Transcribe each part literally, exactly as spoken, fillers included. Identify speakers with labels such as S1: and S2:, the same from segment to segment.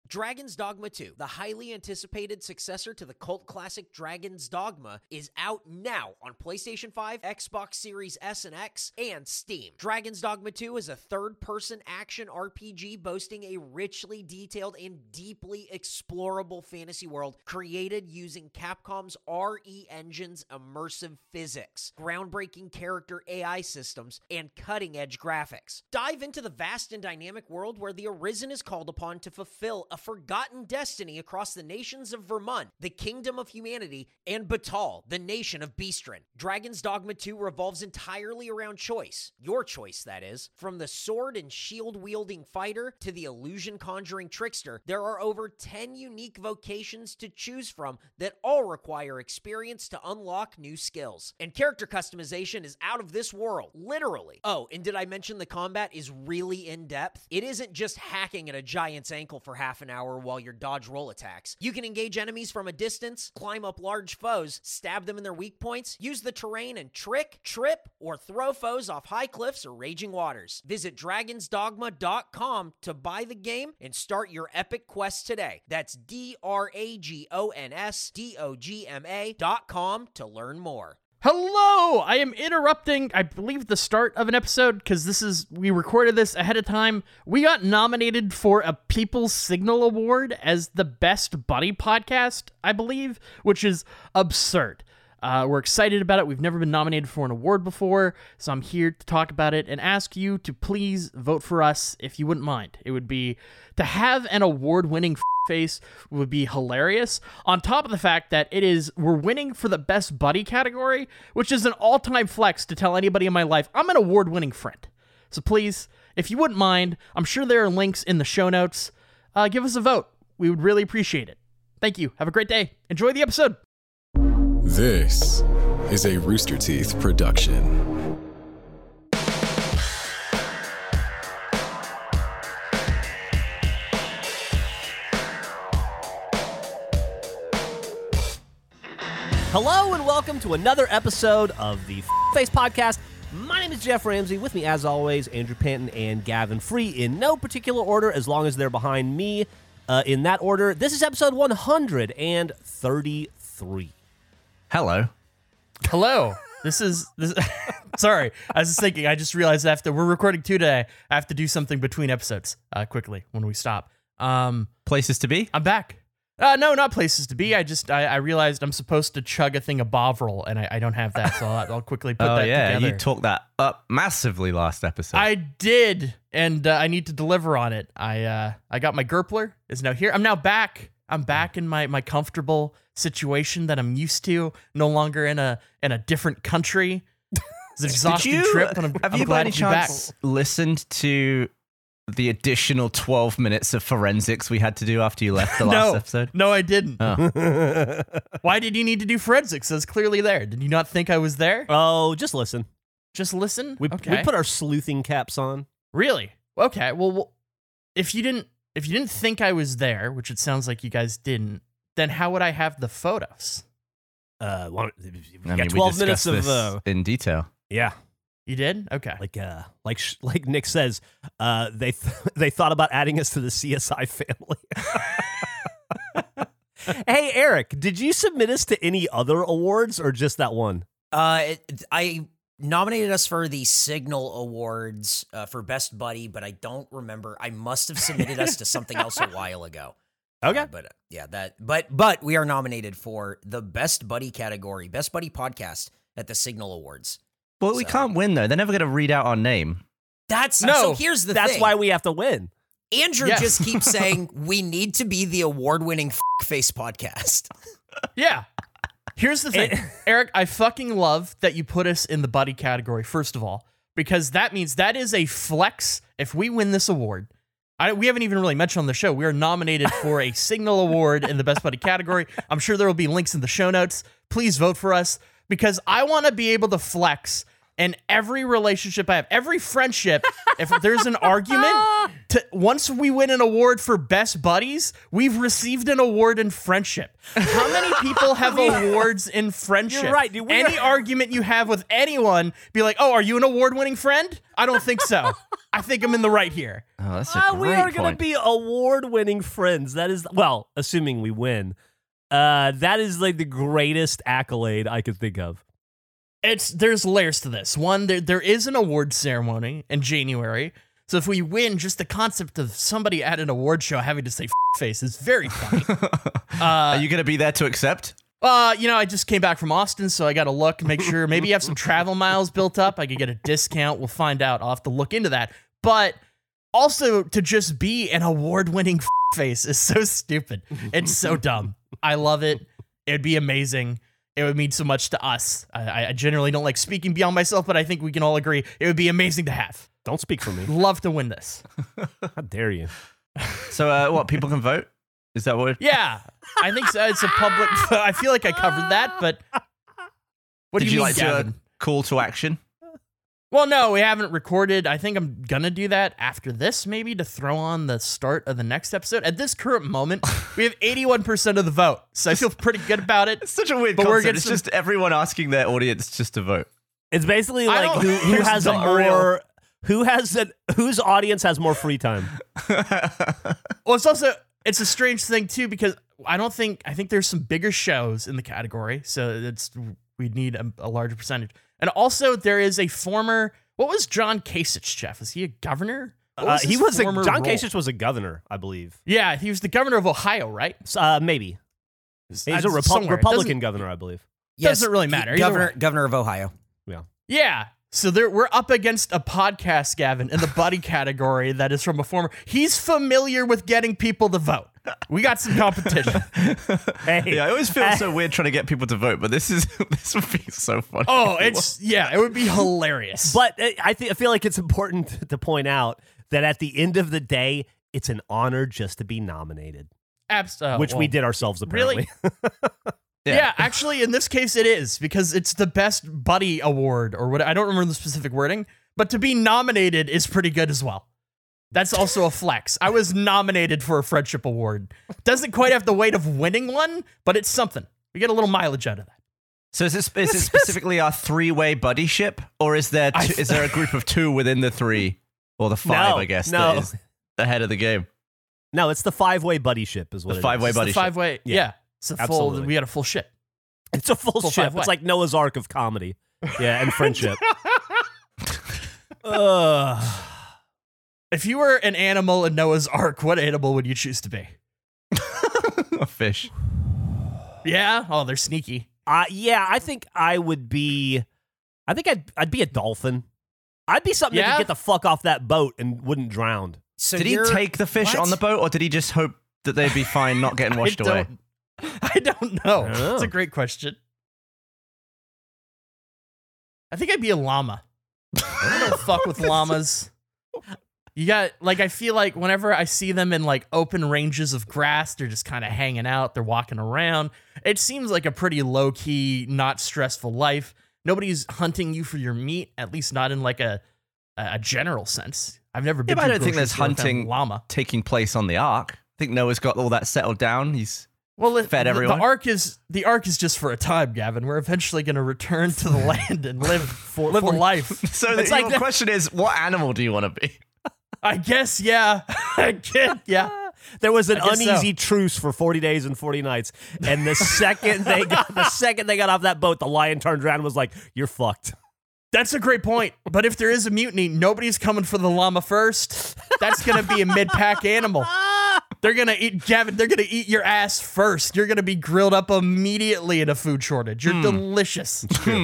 S1: Dragon's Dogma two, the highly anticipated successor to the cult classic Dragon's Dogma, is out now on PlayStation five, Xbox Series S and X, and Steam. Dragon's Dogma two is a third-person action R P G boasting a richly detailed and deeply explorable fantasy world created using Capcom's R E Engine's immersive physics, groundbreaking character A I systems, and cutting-edge graphics. Dive into the vast and dynamic world where the Arisen is called upon to fulfill a forgotten destiny across the nations of Vermund, the Kingdom of Humanity, and Batal, the nation of Beastren. Dragon's Dogma two revolves entirely around choice. Your choice, that is. From the sword and shield-wielding fighter to the illusion-conjuring trickster, there are over ten unique vocations to choose from that all require experience to unlock new skills. And character customization is out of this world, literally. Oh, and did I mention the combat is really in-depth? It isn't just hacking at a giant's ankle for half an hour while you dodge roll attacks. You can engage enemies from a distance, climb up large foes, stab them in their weak points, use the terrain and trick, trip, or throw foes off high cliffs or raging waters. Visit dragons dogma dot com to buy the game and start your epic quest today. That's D R A G O N S D O G M A dot com to learn more.
S2: Hello! I am interrupting, I believe, the start of an episode, because this is, we recorded this ahead of time. We got nominated for a People's Signal Award as the best buddy podcast, I believe, which is absurd. Uh, we're excited about it. We've never been nominated for an award before, so I'm here to talk about it and ask you to please vote for us if you wouldn't mind. It would be, to have an award-winning f- face would be hilarious, on top of the fact that it is, we're winning for the best buddy category, which is an all-time flex to tell anybody in my life, I'm an award-winning friend. So please, if you wouldn't mind, I'm sure there are links in the show notes. Uh, give us a vote. We would really appreciate it. Thank you. Have a great day. Enjoy the episode.
S3: This is a Rooster Teeth production.
S4: Hello and welcome to another episode of the F- Face Podcast. My name is Jeff Ramsey. With me, as always, Andrew Panton and Gavin Free in no particular order, as long as they're behind me uh, in that order. This is episode one hundred thirty-three.
S5: Hello.
S2: Hello. This is this. Sorry, I was just thinking. I just realized after we're recording two today, I have to do something between episodes uh, quickly when we stop. Um,
S5: Places to be?
S2: I'm back. Uh, no, not places to be. I just I, I realized I'm supposed to chug a thing of Bovril, and I, I don't have that, so I'll, I'll quickly put
S5: oh,
S2: that
S5: yeah,
S2: together.
S5: you talked that up massively last episode.
S2: I did, and uh, I need to deliver on it. I uh, I got my Gerpler. Is now here. I'm now back. I'm back in my, my comfortable situation that I'm used to. No longer in a in a different country. It's an exhausting
S5: you,
S2: trip, and I'm,
S5: have
S2: I'm
S5: you by
S2: glad
S5: any
S2: to be back.
S5: chance listened to the additional twelve minutes of forensics we had to do after you left the last
S2: no,
S5: episode?
S2: No, I didn't.
S5: Oh.
S2: Why did you need to do forensics? It was clearly there. Did you not think I was there?
S4: Oh, just listen.
S2: Just listen?
S4: We,
S2: okay.
S4: we put our sleuthing caps on.
S2: Really? Okay. Well, well, if you didn't, if you didn't think I was there, which it sounds like you guys didn't, then how would I have the photos?
S4: Uh, one,
S5: I
S4: got
S5: mean,
S4: twelve
S5: we
S4: minutes
S5: discussed
S4: of
S5: this
S4: uh,
S5: in detail.
S4: yeah.
S2: You did? Okay.
S4: Like uh, like sh- like Nick says, uh, they th- they thought about adding us to the C S I family. Hey, Eric, did you submit us to any other awards or just that one?
S1: Uh, it, I nominated us for the Signal Awards uh, for Best Buddy, but I don't remember. I must have submitted us to something else a while ago.
S4: Okay,
S1: uh, but uh, yeah, that. But but we are nominated for the Best Buddy category, Best Buddy podcast at the Signal Awards.
S5: Well, we
S1: So-
S5: can't win, though. They're never going to read out our name.
S1: That's
S4: No,
S1: so. Here's the
S4: that's
S1: thing.
S4: why we have to win.
S1: Andrew
S2: Yeah.
S1: just keeps saying we need to be the award-winning f- face podcast.
S2: Yeah. Here's the thing, Eric, I fucking love that you put us in the buddy category, first of all, because that means that is a flex if we win this award. I, we haven't even really mentioned on the show. We are nominated for a Signal Award in the Best Buddy category. I'm sure there will be links in the show notes. Please vote for us because I want to be able to flex in every relationship I have, every friendship, if there's an argument, to, once we win an award for best buddies, we've received an award in friendship. How many people have awards in friendship?
S4: You're right, dude. We
S2: Any
S4: are-
S2: argument you have with anyone, be like, oh, are you an award-winning friend? I don't think so. I think I'm in the right here.
S5: Oh, that's a
S4: Ah,
S5: great
S4: we are going
S5: point.
S4: to be award-winning friends. That is, well, assuming we win. Uh, that is like the greatest accolade I could think of.
S2: It's there's layers to this. One, there there is an award ceremony in January. So if we win, just the concept of somebody at an award show having to say F- face is very funny.
S5: Are you going to be there to accept?
S2: Uh, you know, I just came back from Austin, so I got to look, make sure maybe you have some travel miles built up. I could get a discount. We'll find out. I'll have to look into that. But also to just be an award-winning F- face is so stupid. It's so dumb. I love it. It'd be amazing. It would mean so much to us. I, I generally don't like speaking beyond myself, but I think we can all agree it would be amazing to have.
S4: Don't speak for me.
S2: Love to win this.
S4: How dare you?
S5: So, uh, what, people can vote? Is that what?
S2: Yeah, I think so. It's a public. I feel like I covered that, but what
S5: Did
S2: do
S5: you
S2: you,
S5: like
S2: mean,
S5: to uh,
S2: Gavin?
S5: call to action?
S2: Well, no, we haven't recorded. I think I'm gonna do that after this, maybe to throw on the start of the next episode. At this current moment, we have eighty-one percent of the vote, so I feel pretty good about it.
S5: It's such a weird
S2: But we're
S5: concept.
S2: getting
S5: It's
S2: some-
S5: just everyone asking their audience just to vote.
S4: It's basically
S2: I
S4: like
S2: don't-
S4: who, who
S2: there's
S4: has a
S2: not real-
S4: more, who has a, whose audience has more free time.
S2: Well, it's also it's a strange thing too because I don't think I think there's some bigger shows in the category, so it's we need a, a larger percentage. And also, there is a former. What was John Kasich, Jeff? Is he a governor? What
S4: Uh, he
S2: his
S4: was a,
S2: former
S4: John
S2: role?
S4: Kasich was a governor, I believe.
S2: Yeah, he was the governor of Ohio, right?
S4: Uh, maybe he's a
S2: Uh,
S4: Repu-
S2: somewhere. It
S4: Republican
S2: doesn't-
S4: governor, I believe.
S2: Doesn't really matter. Either
S6: Governor,
S2: way.
S6: governor of Ohio.
S2: Yeah. So there, we're up against a podcast, Gavin, in the buddy category that is from a former. He's familiar with getting people to vote. We got some competition.
S4: Hey,
S5: Yeah, I always feel so weird trying to get people to vote, but this is this would be so funny.
S2: Oh, it's yeah, it would be hilarious.
S4: but uh, I think I feel like it's important to point out that at the end of the day, it's an honor just to be nominated,
S2: Abs- oh,
S4: which we
S2: well,
S4: did ourselves apparently.
S2: Really? Yeah. actually, in this case, it is because it's the best buddy award or what. I don't remember the specific wording, but to be nominated is pretty good as well. That's also a flex. I was nominated for a friendship award. Doesn't quite have the weight of winning one, but it's something. We get a little mileage out of that.
S5: So is this is it specifically our three-way buddy ship, or is there
S2: I-
S5: two, is there a group of two within the three or the five?
S4: No,
S5: I guess
S4: no.
S5: that is ahead of the game.
S4: No, it's the five-way buddy ship is what
S5: The
S4: it
S5: five-way
S4: is.
S5: buddy
S2: It's the five way.
S4: Yeah,
S2: Yeah, it's a full.
S4: absolutely.
S2: We got a full ship.
S4: It's a full,
S2: Full
S4: ship.
S2: five-way.
S4: It's like Noah's Ark of comedy. Yeah, and friendship. Ugh.
S2: If you were an animal in Noah's Ark, what animal would you choose to be?
S5: A fish.
S2: Yeah. Oh, they're sneaky.
S4: Uh, yeah, I think I would be. I think I'd I'd be a dolphin. I'd be something that
S2: Yeah?
S4: could get the fuck off that boat and wouldn't drown.
S6: So
S5: Did he
S6: you're-
S5: take the fish
S6: what?
S5: on the boat, or did he just hope that they'd be fine not getting washed
S2: I
S5: away?
S2: don't, I don't know.
S4: I don't know.
S2: It's a great question. I think I'd be a llama. I don't fuck with llamas. You got, like, I feel like whenever I see them in, like, open ranges of grass, they're just kind of hanging out, they're walking around. It seems like a pretty low-key, not stressful life. Nobody's hunting you for your meat, at least not in, like, a a general sense. I've never been
S5: but
S2: to
S5: I
S2: a
S5: don't think
S2: grocery
S5: there's
S2: store and found
S5: hunting-
S2: a llama.
S5: Taking place on the Ark. I think Noah's got all that settled down. He's
S2: Well, it,
S5: Fed
S2: the-
S5: everyone?
S2: The ark is the ark is just for a time, Gavin. We're eventually going to return to the land and live for live a life.
S5: so. The
S4: It's like
S5: your
S4: the-
S5: question is, what animal do you want to be?
S2: I guess, yeah. I get, yeah.
S4: There was an
S2: I guess
S4: uneasy
S2: so.
S4: truce for forty days and forty nights, and the second they got the second they got off that boat, the lion turned around and was like, "You're fucked."
S2: That's a great point. But if there is a mutiny, nobody's coming for the llama first. That's going to be a mid-pack animal. They're going to eat, Gavin, they're going to eat your ass first. You're going to be grilled up immediately in a food shortage. You're delicious.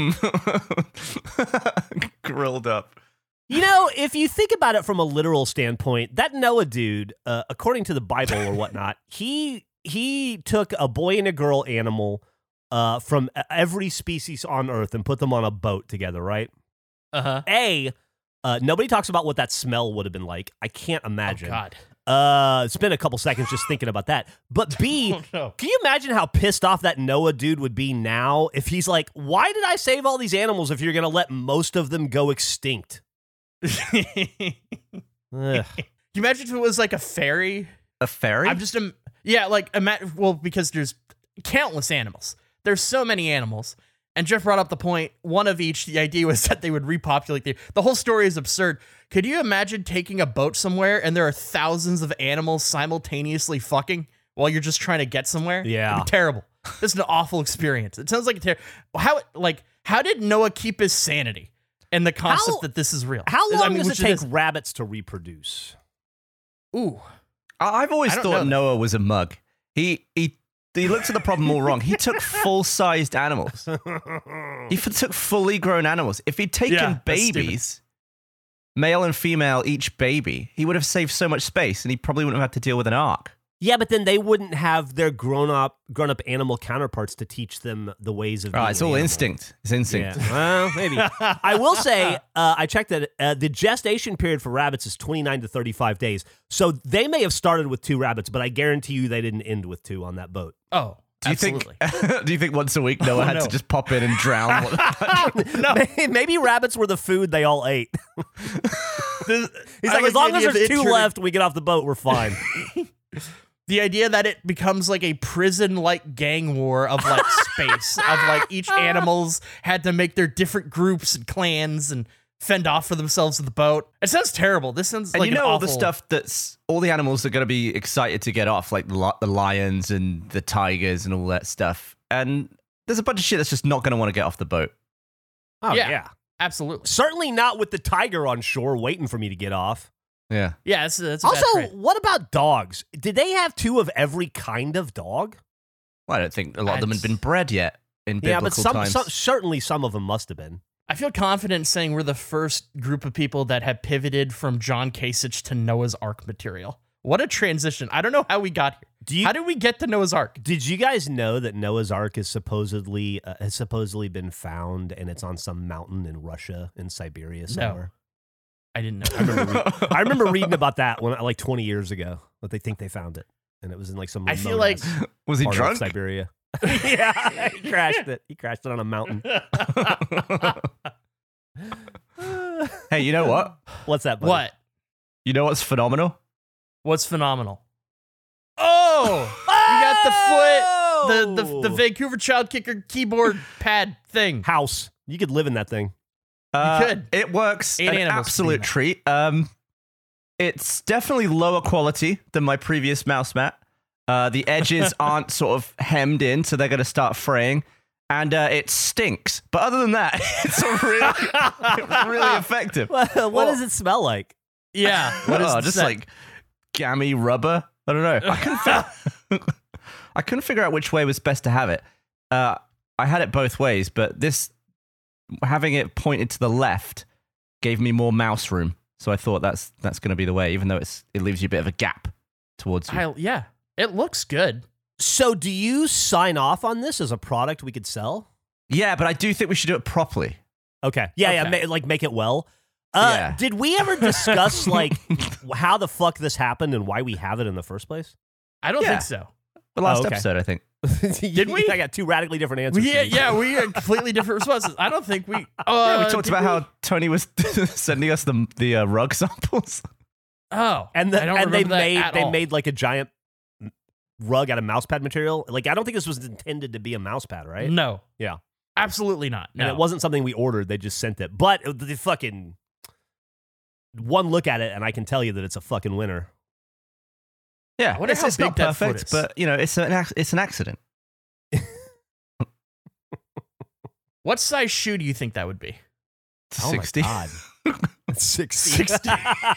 S5: Grilled up.
S4: You know, if you think about it from a literal standpoint, that Noah dude, uh, according to the Bible or whatnot, he he took a boy and a girl animal uh, from every species on Earth and put them on a boat together, right?
S2: Uh-huh.
S4: A, uh, nobody talks about what that smell would have been like. I can't
S2: Oh,
S4: imagine.
S2: God.
S4: Uh, spent a couple seconds just thinking about that. But B,
S2: Oh, no.
S4: can you imagine how pissed off that Noah dude would be now if he's like, why did I save all these animals if you're going to let most of them go extinct? Ugh.
S2: Can you imagine if it was like a fairy?
S5: A fairy?
S2: I'm just, um, yeah, like, ima- well, because there's countless animals. There's so many animals. And Jeff brought up the point, one of each, the idea was that they would repopulate the, the whole story is absurd. Could you imagine taking a boat somewhere and there are thousands of animals simultaneously fucking while you're just trying to get somewhere?
S4: Yeah.
S2: It'd be terrible. This is an awful experience. It sounds like a terrible, how, like, how did Noah keep his sanity and the concept
S4: How-
S2: that this is real?
S4: How
S2: I
S4: long
S2: mean,
S4: does it
S2: which
S4: take
S2: is-
S4: rabbits to reproduce?
S2: Ooh.
S5: I- I've always
S2: I don't
S5: thought
S2: know that.
S5: Noah was a mug. He he he looked at the problem all wrong. He took full-sized animals. He f- took fully grown animals. If he'd taken
S2: Yeah, that's stupid.
S5: babies, male and female, each baby, he would have saved so much space, and he probably wouldn't have had to deal with an ark.
S4: Yeah, but then they wouldn't have their grown-up grown-up animal counterparts to teach them the ways of
S5: Right,
S4: being
S5: it's
S4: an
S5: all
S4: animal.
S5: instinct. It's instinct.
S4: Yeah. Well, maybe. I will say, uh, I checked that uh, the gestation period for rabbits is twenty-nine to thirty-five days. So they may have started with two rabbits, but I guarantee you they didn't end with two on that boat.
S2: Oh,
S5: Do you
S2: absolutely.
S5: think? Do you think once a week Noah
S2: Oh,
S5: had
S2: no.
S5: to just pop in and drown?
S4: Maybe, maybe rabbits were the food they all ate.
S2: This-
S4: He's
S2: I
S4: like,
S2: like
S4: as long
S2: the
S4: as
S2: idea of
S4: there's
S2: it
S4: two
S2: turning-
S4: left, we get off the boat, we're fine.
S2: The idea that it becomes like a prison-like gang war of like space, of like each animals had to make their different groups and clans and fend off for themselves in the boat. It sounds terrible. This sounds
S5: And
S2: like
S5: you know
S2: an
S5: all the
S2: awful-
S5: stuff that's all the animals are going to be excited to get off, like the, li- the lions and the tigers and all that stuff. And there's a bunch of shit that's just not going to want to get off the boat.
S4: Oh,
S2: Yeah.
S4: yeah.
S2: Absolutely.
S4: Certainly not with the tiger on shore waiting for me to get off.
S5: Yeah.
S2: Yeah, that's, that's a bad
S4: Also,
S2: trait.
S4: what about dogs? Did they have two of every kind of dog?
S5: Well, I don't think a lot of them had
S2: I'd-
S5: been bred yet in biblical
S4: Yeah, but some,
S5: times.
S4: some certainly some of them must have been.
S2: I feel confident in saying we're the first group of people that have pivoted from John Kasich to Noah's Ark material. What a transition. I don't know how we got here.
S4: Do you
S2: How did we get to Noah's Ark?
S4: Did you guys know that Noah's Ark is supposedly uh, has supposedly been found and it's on some mountain in Russia in Siberia somewhere?
S2: I didn't know.
S4: I remember, re- I remember reading about that when like twenty years ago. That they think they found it, and it was in like some.
S2: I feel
S4: remote-ass
S2: like-
S5: Was he
S4: part of
S5: drunk?
S4: Siberia. Yeah, he crashed it. He crashed it on a mountain.
S5: Hey, you know what?
S4: What's that? Buddy?
S2: What?
S5: You know what's phenomenal?
S2: What's phenomenal? Oh, you got the foot, the, the the Vancouver Child Kicker keyboard pad thing.
S4: House. You could live in that thing.
S5: Uh,
S2: could.
S5: It works.
S2: Eight
S5: An
S2: animals
S5: absolute
S2: could be
S5: treat. Um, it's definitely lower quality than my previous mouse mat. Uh, the edges aren't sort of hemmed in, so they're going to start fraying. And uh, it stinks. But other than that, it's a really, it's really effective.
S4: What, what
S2: Well-
S4: does it smell like?
S2: Yeah, what is
S5: oh,
S2: the
S5: just
S2: set?
S5: like gammy rubber. I don't know. I couldn't, fi- I couldn't figure out which way was best to have it. Uh, I had it both ways, but this having it pointed to the left gave me more mouse room. So I thought that's that's going to be the way, even though it's it leaves you a bit of a gap towards you.
S2: I, yeah, it looks good.
S4: So, do you sign off on this as a product we could sell?
S5: Yeah, but I do think we should do it properly.
S4: Okay. Yeah, yeah.
S2: Okay.
S4: Ma- like make it well. Uh,
S5: Yeah.
S4: Did we ever discuss like how the fuck this happened and why we have it in the first place?
S2: I don't
S5: Yeah.
S2: think so.
S5: The last
S4: Oh, okay.
S5: episode, I think.
S4: Did
S2: we?
S4: I got two radically different answers.
S2: We,
S4: for
S2: yeah,
S4: you.
S2: yeah, we had completely different responses. I don't think we. Uh,
S5: yeah, we talked
S2: did
S5: about
S2: we?
S5: how Tony was sending us the the uh, rug samples.
S2: Oh,
S4: and the,
S2: I don't
S4: and they
S2: remember that
S4: made
S2: at
S4: they
S2: all.
S4: made like a giant rug out of mouse pad material. Like I don't think this was intended to be a mouse pad, right?
S2: No,
S4: Yeah.
S2: absolutely not. No,
S4: And it wasn't something we ordered. They just sent it. But the fucking one look at it, and I can tell you that it's a fucking winner.
S5: Yeah,
S2: I wonder
S5: it's,
S2: how
S5: it's
S2: big
S5: not
S2: that foot
S5: perfect,
S2: is.
S5: but you know, it's an ac- it's an accident.
S2: What size shoe do you think that would be?
S4: Oh
S5: sixty.
S4: my god, sixty.
S2: sixty.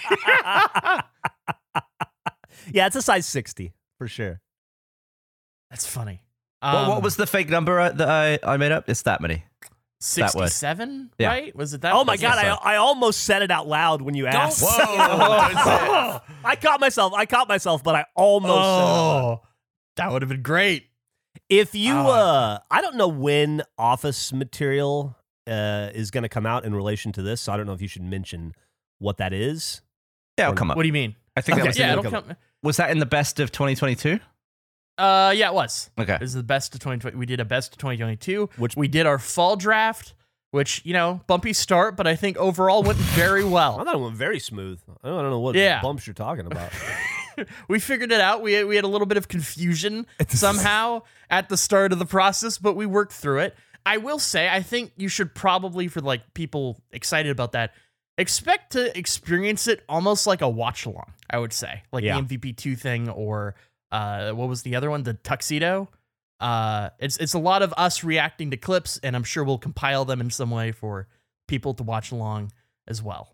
S4: Yeah, it's a size sixty for sure.
S2: That's funny.
S5: What,
S2: Um,
S5: what was the fake number uh, that I, I made up? It's that many. that word.
S2: sixty-seven?
S5: Yeah.
S2: Right? Was it that?
S4: Oh my
S2: that's-
S4: god, I I almost said it out loud when you asked.
S2: Whoa.
S4: I caught myself. I caught myself, but I almost said it out loud.
S2: Oh, that would have been great.
S4: If you,
S2: Oh.
S4: uh, I don't know when Office material uh, is going to come out in relation to this, so I don't know if you should mention what that is.
S5: Yeah, it'll come up.
S2: What do you mean?
S5: I think
S4: Okay,
S5: that was,
S2: yeah,
S5: in
S2: it'll
S5: the,
S2: come.
S5: was that in the best of twenty twenty-two?
S2: Uh, yeah, it was.
S5: Okay.
S2: This is the best of twenty twenty. We did a best of twenty twenty-two.
S4: Which-
S2: we did our fall draft, which, you know, bumpy start, but I think overall went very
S4: I
S2: well.
S4: thought it went very smooth. I don't, I don't know what
S2: Yeah.
S4: bumps you're talking about.
S2: We figured it out. We had, we had a little bit of confusion somehow at the start of the process, but we worked through it. I will say, I think you should probably, for like people excited about that, expect to experience it almost like a watch along, I would say. Like
S4: Yeah.
S2: the M V P two thing, or uh, what was the other one? The tuxedo. Uh, it's it's a lot of us reacting to clips, and I'm sure we'll compile them in some way for people to watch along as well.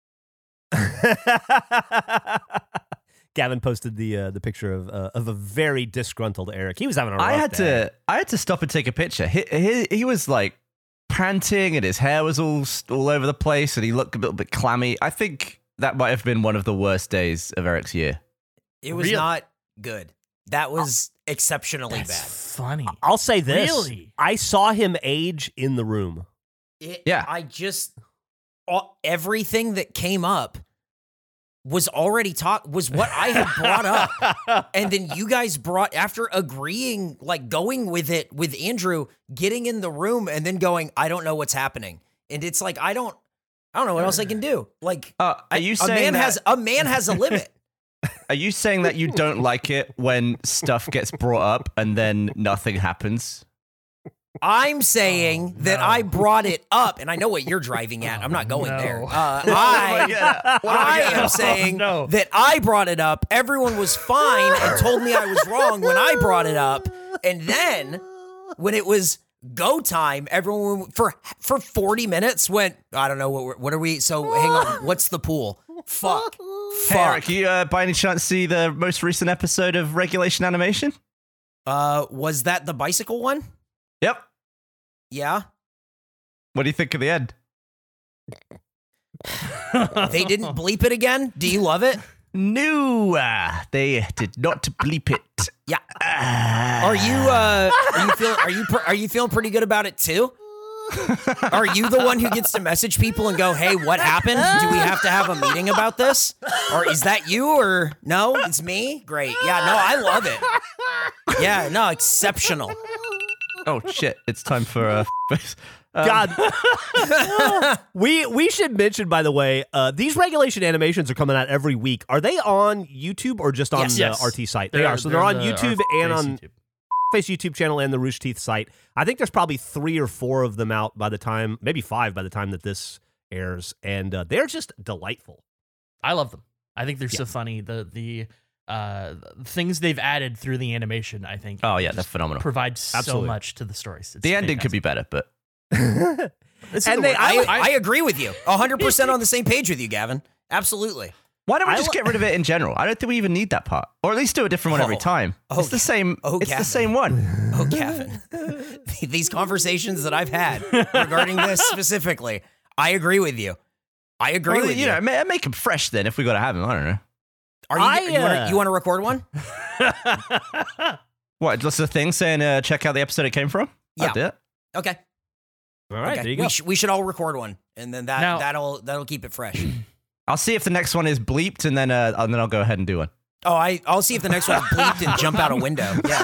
S4: Gavin posted the uh, the picture of uh, of a very disgruntled Eric. He was having a rough
S5: I had
S4: day.
S5: to I had to stop and take a picture. He, he, he was like panting and his hair was all all over the place and he looked a little bit clammy. I think that might have been one of the worst days of Eric's year.
S1: It was
S2: Really?
S1: not good. That was exceptionally
S2: That's
S1: bad.
S2: funny.
S4: I'll say this.
S2: Really?
S4: I saw him age in the room.
S1: It,
S5: Yeah.
S1: I just all, everything that came up was already taught was what I had brought up. And then you guys brought, after agreeing, like going with it with Andrew, getting in the room and then going, I don't know what's happening. And it's like, I don't, I don't know what else I can do. Like,
S5: Uh, are you
S1: a
S5: saying
S1: man
S5: that,
S1: has a man has a limit.
S5: Are you saying that you don't like it when stuff gets brought up and then nothing happens?
S1: I'm saying
S2: Oh,
S1: that
S2: no.
S1: I brought it up, and I know what you're driving at. I'm not going
S2: no.
S1: there. Uh, I, I am saying
S2: no.
S1: that I brought it up. Everyone was fine and told me I was wrong when I brought it up. And then when it was go time, everyone for for forty minutes went, I don't know, what, we're- what are we? So hang on. What's the pool? Fuck.
S5: Hey,
S1: Fuck.
S5: Eric, you uh, by any chance see the most recent episode of Regulation Animation?
S1: Uh, was that the bicycle one?
S5: Yep.
S1: Yeah.
S5: What do you think of the end?
S1: They didn't bleep it again? Do you love it?
S5: No, uh, they did not bleep it.
S1: Yeah.
S5: Ah.
S1: Are you uh are you feel are you pr- are you feeling pretty good about it too? Are you the one who gets to message people and go, "Hey, what happened? Do we have to have a meeting about this?" Or is that you or no, it's me? Great. Yeah, no, I love it. Yeah, no, exceptional.
S5: Oh shit! It's time for uh, um,
S4: God, we we should mention, by the way, uh, these regulation animations are coming out every week. Are they on YouTube or just on
S1: Yes.
S4: the
S2: Yes.
S4: R T site? They
S2: They're-
S4: are. So they're,
S2: they're
S4: on
S2: the-
S4: YouTube
S2: our
S4: and
S2: face
S4: on
S2: YouTube.
S4: Face YouTube channel and the Rooster Teeth site. I think there's probably three or four of them out by the time, maybe five by the time that this airs, and uh, they're just delightful.
S2: I love them. I think they're
S4: Yeah.
S2: so funny. The the uh things they've added through the animation, I think,
S5: Oh yeah, they're phenomenal.
S2: provide so
S4: Absolutely.
S2: much to the stories. It's
S5: The ending could be better, but
S2: fantastic. This is
S4: and
S2: the
S4: they-
S2: word.
S1: I,
S2: I-
S1: I agree with you. one hundred percent on the same page with you, Gavin. Absolutely.
S5: why don't we
S4: I
S5: just
S4: li-
S5: get rid of it in general? I don't think we even need that part, or at least do a different one every
S1: Oh.
S5: time.
S1: Oh,
S5: it's the same.
S1: oh,
S5: it's
S1: Gavin.
S5: the same one.
S1: Oh, Gavin. These conversations that I've had regarding this specifically, I agree with you. I agree
S5: Well,
S1: with
S5: you
S1: you.
S5: know, ma- make them fresh then if we got to have them. I don't know.
S1: Are you,
S4: I,
S1: you want
S4: uh,
S1: to you want to record one?
S5: What? Just a thing saying, uh, check out the episode it came from.
S1: Yeah.
S5: I'll do it.
S1: Okay.
S4: All right,
S1: okay.
S4: there you go.
S1: We, sh- we should all record one, and then that
S2: Now-
S1: that'll that'll keep it fresh.
S5: I'll see if the next one is bleeped, and then uh, and then I'll go ahead and do one.
S1: Oh, I I'll see if the next one's bleeped and jump out a window. Yeah.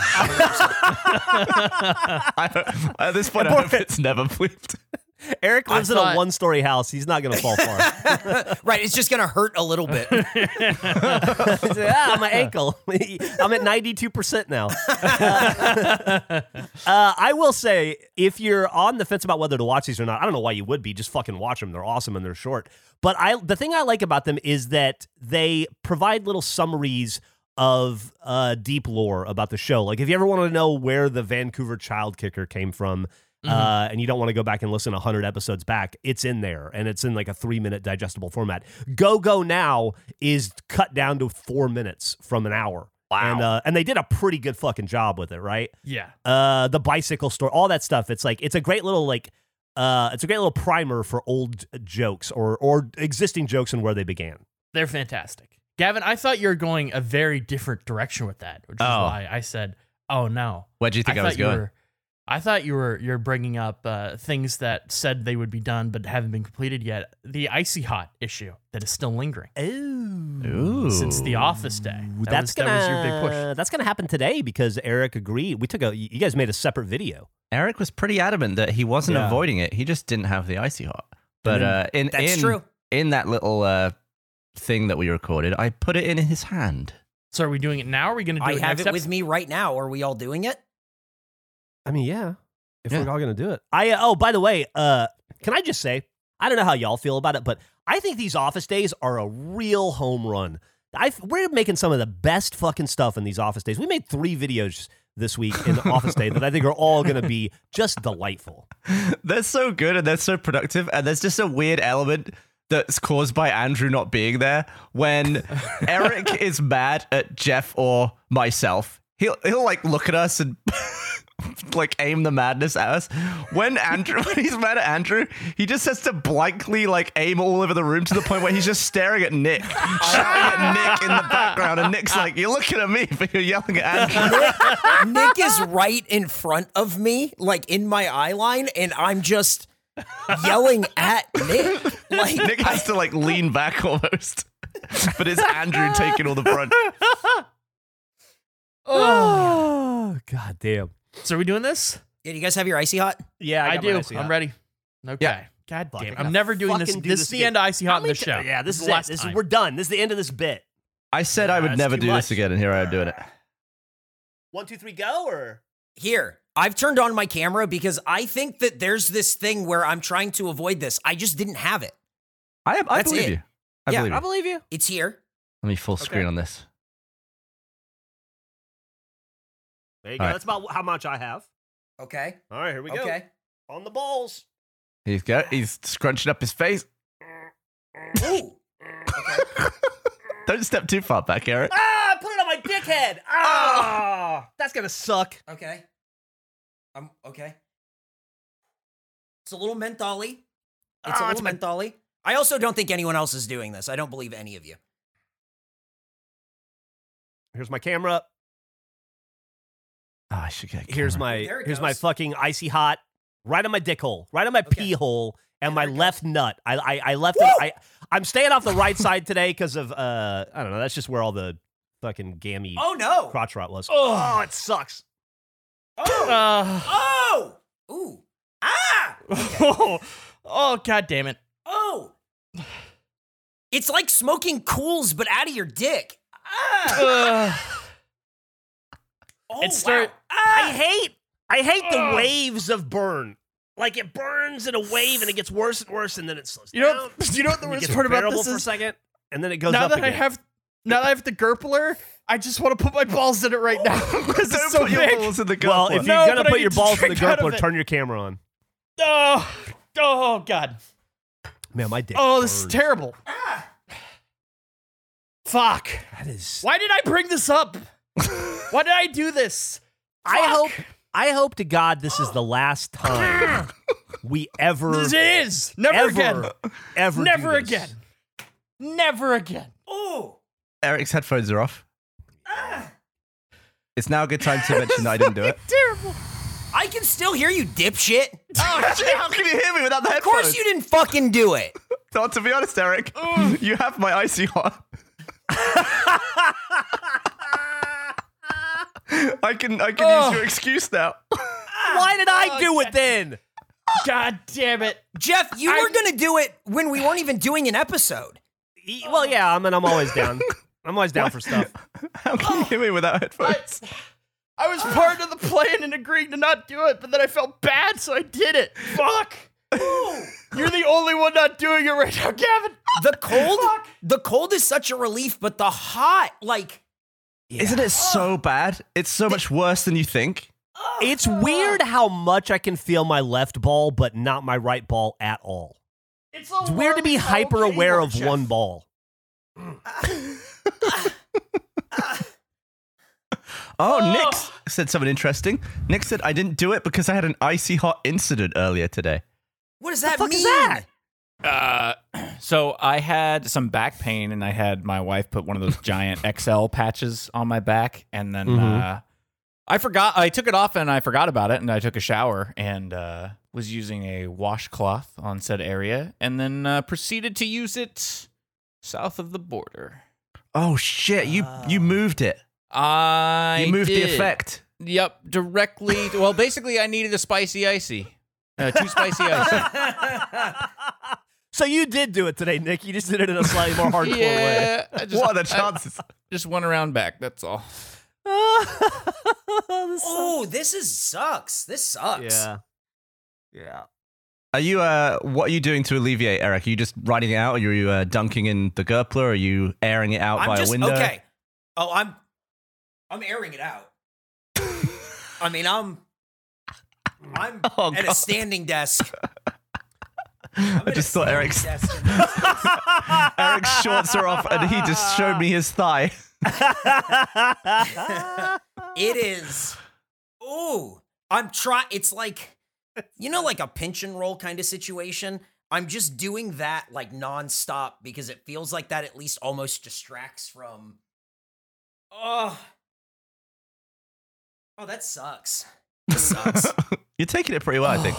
S5: I don't- at this point, I hope it's never bleeped.
S4: Eric lives
S2: I
S4: in a
S2: thought-
S4: one-story house. He's not going to fall far.
S1: Right. It's just gonna hurt a little bit.
S4: ah, my ankle. I'm at ninety-two percent now. uh, I will say, if you're on the fence about whether to watch these or not, I don't know why you would be. Just fucking watch them. They're awesome and they're short. But I, the thing I like about them is that they provide little summaries of uh, deep lore about the show. Like if you ever want to know where the Vancouver Child Kicker came from, Uh, and you don't want to go back and listen one hundred episodes back, it's in there, and it's in like a three-minute digestible format. Go Go Now is cut down to four minutes from an hour.
S5: Wow.
S4: And, uh, and they did a pretty good fucking job with it, right?
S2: yeah.
S4: Uh, the bicycle story, all that stuff. It's like, it's a great little, like, uh, it's a great little primer for old jokes or, or existing jokes and where they began.
S2: They're fantastic. Gavin, I thought you were going a very different direction with that, which is
S5: Oh.
S2: why I said, oh no.
S5: Where do you think I,
S2: I
S5: was
S2: thought you
S5: going?
S2: were I thought you were you're bringing up uh, things that said they would be done but haven't been completed yet. The Icy Hot issue that is still lingering.
S4: Ooh.
S2: Since the Office Day. That
S4: that's
S2: was,
S4: gonna
S2: that was your big push.
S4: that's gonna happen today because Eric agreed. We took a. You guys made a separate video.
S5: Eric was pretty adamant that he wasn't
S4: Yeah.
S5: avoiding it. He just didn't have the Icy Hot. But uh, in
S1: That's
S5: in
S1: true.
S5: in that little uh, thing that we recorded, I put it in his hand.
S2: So are we doing it now? Or are we going to do
S1: I
S2: it
S1: have
S2: next
S1: it with
S2: episode?
S1: me right now. Are we all doing it?
S4: I mean, yeah. If
S5: Yeah.
S4: we're all gonna do it. I uh, oh, by the way, uh, can I just say I don't know how y'all feel about it, but I think these Office days are a real home run. I we're making some of the best fucking stuff in these Office days. We made three videos this week in the Office Day that I think are all going to be just delightful.
S5: They're so good and they're so productive, and there's just a weird element that's caused by Andrew not being there. When Eric is mad at Jeff or myself, he'll he'll like look at us and like aim the madness at us. When Andrew when he's mad at Andrew, he just has to blankly like aim all over the room to the point where he's just staring at Nick, shouting at Nick in the background, and Nick's like, "You're looking at me, but you're yelling at Andrew."
S1: Nick is right in front of me, like in my eye line, and I'm just yelling at Nick. Like
S5: Nick has to like lean back almost, but it's Andrew taking all the brunt.
S4: Oh, god damn.
S2: So are we doing this?
S1: Yeah, do you guys have your Icy Hot?
S4: Yeah,
S2: I,
S4: got my
S2: do.
S4: Icy
S2: I'm
S4: Hot.
S2: ready. Okay.
S5: Yeah.
S2: God
S4: Fuck,
S2: damn
S4: I
S2: it.
S4: gotta
S2: I'm never doing this.
S4: fucking do
S2: This
S4: this
S2: is the
S4: again.
S2: end of Icy
S4: How
S2: Hot in
S4: many
S2: the show.
S4: ti- Yeah, this is
S2: the
S4: it.
S2: last
S4: This is,
S2: time.
S4: we're done. This is the end of this bit.
S5: I said I would
S4: That's
S5: never
S4: too
S5: do
S4: much.
S5: this again, and here I am doing it.
S4: One, two, three, go, or
S1: Here, I've turned on my camera because I think that there's this thing where I'm trying to avoid this. I just didn't have it.
S5: I, I
S1: That's
S5: believe
S1: it.
S5: you. I
S1: Yeah,
S5: believe
S4: I
S5: you.
S4: believe you.
S1: It's here.
S5: Let me full screen
S4: Okay.
S5: on this.
S4: There you go.
S5: All right.
S4: That's about how much I have.
S1: Okay.
S4: All right, here we go.
S1: Okay.
S4: On the balls.
S5: He's got. He's scrunching up his face.
S1: Ooh.
S5: Don't step too far back, Eric.
S4: Ah, I put it on my dickhead. Ah, that's gonna suck.
S1: Okay. Um. Okay. It's a little mentholy. It's
S4: Ah,
S1: a
S4: it's
S1: little
S4: my-
S1: mentholy. I also don't think anyone else is doing this. I don't believe any of you.
S4: Here's my camera.
S5: Oh, I should get. A
S4: Here's
S5: camera.
S4: my
S1: There it
S4: here's my
S1: goes.
S4: fucking Icy Hot right on my dick hole, right on my
S1: Okay.
S4: pee hole, and
S1: Yeah,
S4: my
S1: there it
S4: left nut. I I, I left it. I I'm staying off the right side today because of uh I don't know. That's just where all the fucking gammy
S1: Oh no.
S4: crotch rot was.
S2: Oh.
S4: Oh, it sucks.
S1: Oh.
S2: Uh,
S1: Oh. Ooh. Ah.
S2: oh, oh, god damn it.
S1: Oh. It's like smoking cools, but out of your dick. Ah.
S2: Uh,
S1: Oh,
S2: It start-
S1: wow.
S4: I
S1: Ah.
S4: hate I hate the
S2: Ugh.
S4: waves of burn. Like it burns in a wave and it gets worse and worse and then it slows
S2: you know,
S4: down.
S2: you know what the
S4: and it
S2: worst
S4: gets
S2: part about
S4: bearable
S2: this
S4: for a
S2: is?
S4: second and then it goes
S2: Now
S4: up
S2: that
S4: again.
S2: I have, now that I have the Gerpler, I just want to put my balls in it right now because
S5: Don't
S2: it's so
S5: put your
S2: big.
S5: balls in the
S4: well,
S5: Gerpler.
S4: if you're
S2: No,
S4: gonna
S2: but I
S4: put
S2: need
S4: your
S2: to
S4: balls in the
S2: drink out of
S4: Gerpler,
S2: it.
S4: turn your camera on.
S2: Oh, oh god.
S4: Man, my dick.
S2: Oh, this is
S4: burns.
S2: terrible. Fuck.
S4: That is.
S2: Why did I bring this up? Why did I do this?
S4: I
S2: Fuck.
S4: hope. I hope to God this is the last time we ever,
S2: This is never
S4: ever,
S2: again.
S4: ever, do
S2: Never
S4: this.
S2: again. Never again.
S1: Oh.
S5: Eric's headphones are off.
S1: Ah.
S5: It's now a good time to mention that I didn't do it.
S2: Terrible.
S1: I can still hear you, dipshit.
S5: Oh shit! How can you hear me without the
S1: Of
S5: headphones?
S1: course you didn't fucking do it.
S5: So, to be honest, Eric, you have my Icy Hot. I can I can
S2: Oh.
S5: use your excuse now.
S4: Why did I
S2: Oh,
S4: do it
S2: God.
S4: then?
S2: God damn it.
S1: Jeff, you
S2: I-
S1: were gonna do it when we weren't even doing an episode.
S4: E- Well, yeah. I mean, I'm always down. I'm always down for stuff.
S5: How can you hear me without
S2: I,
S5: headphones?
S2: I was part of the plan and agreeing to not do it, but then I felt bad, so I did it. Fuck. You're the only one not doing it right now, Gavin.
S1: The cold,
S2: Fuck.
S1: the cold is such a relief, but the hot, like,
S5: Isn't it so bad? It's so much worse than you think.
S4: It's weird how much I can feel my left ball, but not my right ball at all.
S2: It's,
S4: It's weird to be hyper aware of one ball.
S5: Oh,
S2: Oh.
S5: Nick said something interesting. Nick said I didn't do it because I had an Icy Hot incident earlier today.
S1: what does that
S4: fuck
S1: mean?
S4: is that?
S6: Uh, so I had some back pain, and I had my wife put one of those giant X L patches on my back, and then
S4: Mhm.
S6: uh, I forgot. I took it off and I forgot about it, and I took a shower and uh, was using a washcloth on said area, and then uh, proceeded to use it south of the border.
S5: Oh shit! You you moved it.
S6: I
S5: You moved
S6: did.
S5: the effect.
S6: Yep, directly. Well, basically, I needed a spicy icy. Uh, two spicy icy.
S4: So you did do it today, Nick. You just did it in a slightly more hardcore way.
S6: Yeah. I just,
S5: What are the chances?
S6: I just went around back. That's all.
S1: Oh, this is sucks. This sucks.
S4: Yeah. Yeah.
S5: Are you uh? What are you doing to alleviate, Eric? Are you just writing it out? Or are you uh, dunking in the Gerpler? Or are you airing it out
S1: I'm
S5: by
S1: just
S5: a window?
S1: okay. Oh, I'm I'm airing it out. I mean, I'm I'm
S5: Oh,
S1: at
S5: God.
S1: a standing desk. I'm
S5: I
S1: at
S5: just
S1: a
S5: thought
S1: standing
S5: Eric's
S1: desk in this.
S5: Eric's shorts are off, and he just showed me his thigh.
S1: It is. Ooh, I'm trying. It's like, you know, like a pinch and roll kind of situation. I'm just doing that like nonstop because it feels like that at least almost distracts from. Oh. Oh, that sucks. This sucks.
S5: You're taking it pretty well, I think.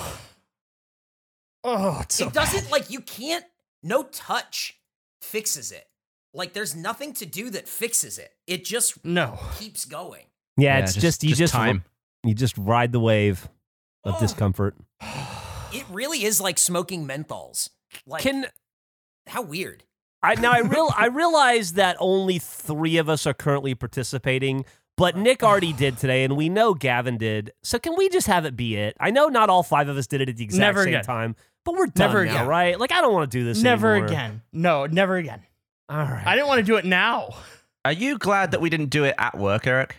S2: Oh, it's so
S1: It doesn't like you can't. No touch fixes it. Like there's nothing to do that fixes it. It just
S2: no.
S1: keeps going.
S4: Yeah,
S5: Yeah,
S4: it's
S5: just-
S4: just, you
S5: just
S4: just
S5: time.
S4: you just ride the wave of
S1: Oh.
S4: discomfort.
S1: It really is like smoking menthols. Like
S4: Can
S1: how weird.
S4: I now I real I realize that only three of us are currently participating, but Nick already did today, and we know Gavin did. So can we just have it be it? I know not all five of us did it at the exact
S2: Never
S4: same
S2: again.
S4: time, but we're done
S2: Never
S4: now,
S2: again.
S4: right? Like I don't want to do this
S2: Never
S4: anymore.
S2: again. No, never again.
S4: All right.
S2: I didn't want to do it now.
S5: Are you glad that we didn't do it at work, Eric?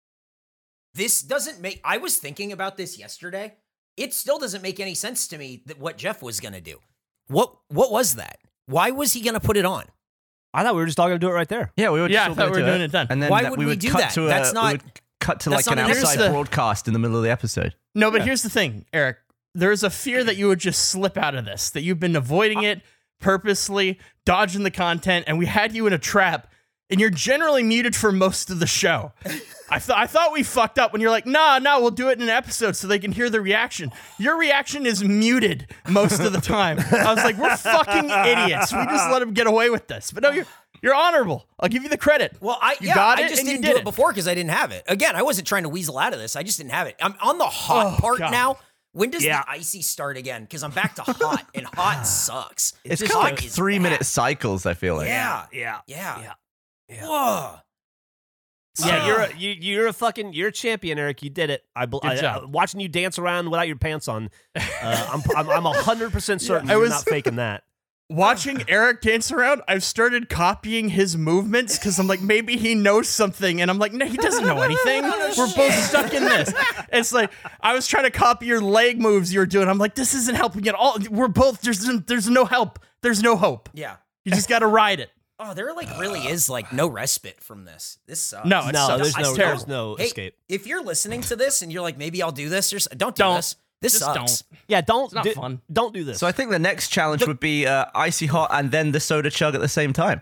S1: This doesn't make. I was thinking about this yesterday. It still doesn't make any sense to me that what Jeff was gonna do. What What was that? Why was he gonna put it on?
S4: I thought we were just all going to do it right there.
S5: Yeah, we were.
S2: Yeah,
S5: just
S2: I
S5: all
S2: thought
S5: gonna
S2: we were
S5: do
S2: doing it then.
S5: And then
S1: Why
S5: that
S1: would
S5: we
S1: we
S5: would
S1: do
S5: cut
S1: that?
S5: to a.
S1: That's
S5: we
S1: not-
S5: would cut to
S1: that's
S5: like an
S1: not an
S5: outside
S2: Here's the-
S5: broadcast in the middle of the episode.
S2: No, but here's the thing, Eric. There's a fear that you would just slip out of this, that you've been avoiding it purposely, dodging the content, and we had you in a trap, and you're generally muted for most of the show. I thought I thought we fucked up when you're like, nah, nah, we'll do it in an episode so they can hear the reaction. Your reaction is muted most of the time. I was like, we're fucking idiots. We just let him get away with this. But no, you're you're honorable. I'll give you the credit.
S1: Well, I
S2: You
S1: yeah,
S2: got
S1: I
S2: it
S1: just
S2: and you
S1: didn't
S2: did
S1: do
S2: it.
S1: it before because I didn't have it. Again, I wasn't trying to weasel out of this. I just didn't have it. I'm on the hot
S2: Oh,
S1: part
S2: God.
S1: now. When does
S4: Yeah.
S1: the icy start again? Because I'm back to hot, and hot sucks.
S5: It's
S1: Just
S5: kind of
S1: hot
S5: like
S1: is
S5: three
S1: bad.
S5: minute cycles. I feel like.
S1: Yeah,
S4: Yeah.
S1: yeah,
S4: Yeah. Yeah.
S1: Whoa.
S4: Yeah,
S1: Ah.
S4: you're a, you, you're a fucking you're a champion, Eric. You did it. I, bel-
S2: Good
S4: I
S2: job.
S4: uh, watching you dance around without your pants on. Uh, I'm I'm I'm a hundred percent certain
S2: I
S4: you're
S2: was-
S4: not faking that.
S2: Watching Eric dance around, I've started copying his movements because I'm like, maybe he knows something. And I'm like, no, he doesn't know anything. We're both stuck in this. It's like, I was trying to copy your leg moves you were doing. I'm like, this isn't helping at all. We're both, there's, there's no help. There's no hope.
S1: Yeah.
S2: You just got to ride it.
S1: Oh, there like really is like no respite from this. This sucks.
S2: No, it
S4: No,
S2: sucks.
S4: there's
S2: It's
S4: no
S2: terrible.
S4: there's no
S1: Hey,
S4: escape.
S1: if you're listening to this and you're like, maybe I'll do this, or s- don't do
S2: Don't.
S1: this. This
S2: Just
S1: sucks.
S2: don't.
S4: Yeah, don't
S2: not
S4: do,
S2: fun.
S4: Don't do this.
S5: So I think the next challenge would be uh, icy hot and then the soda chug at the same time.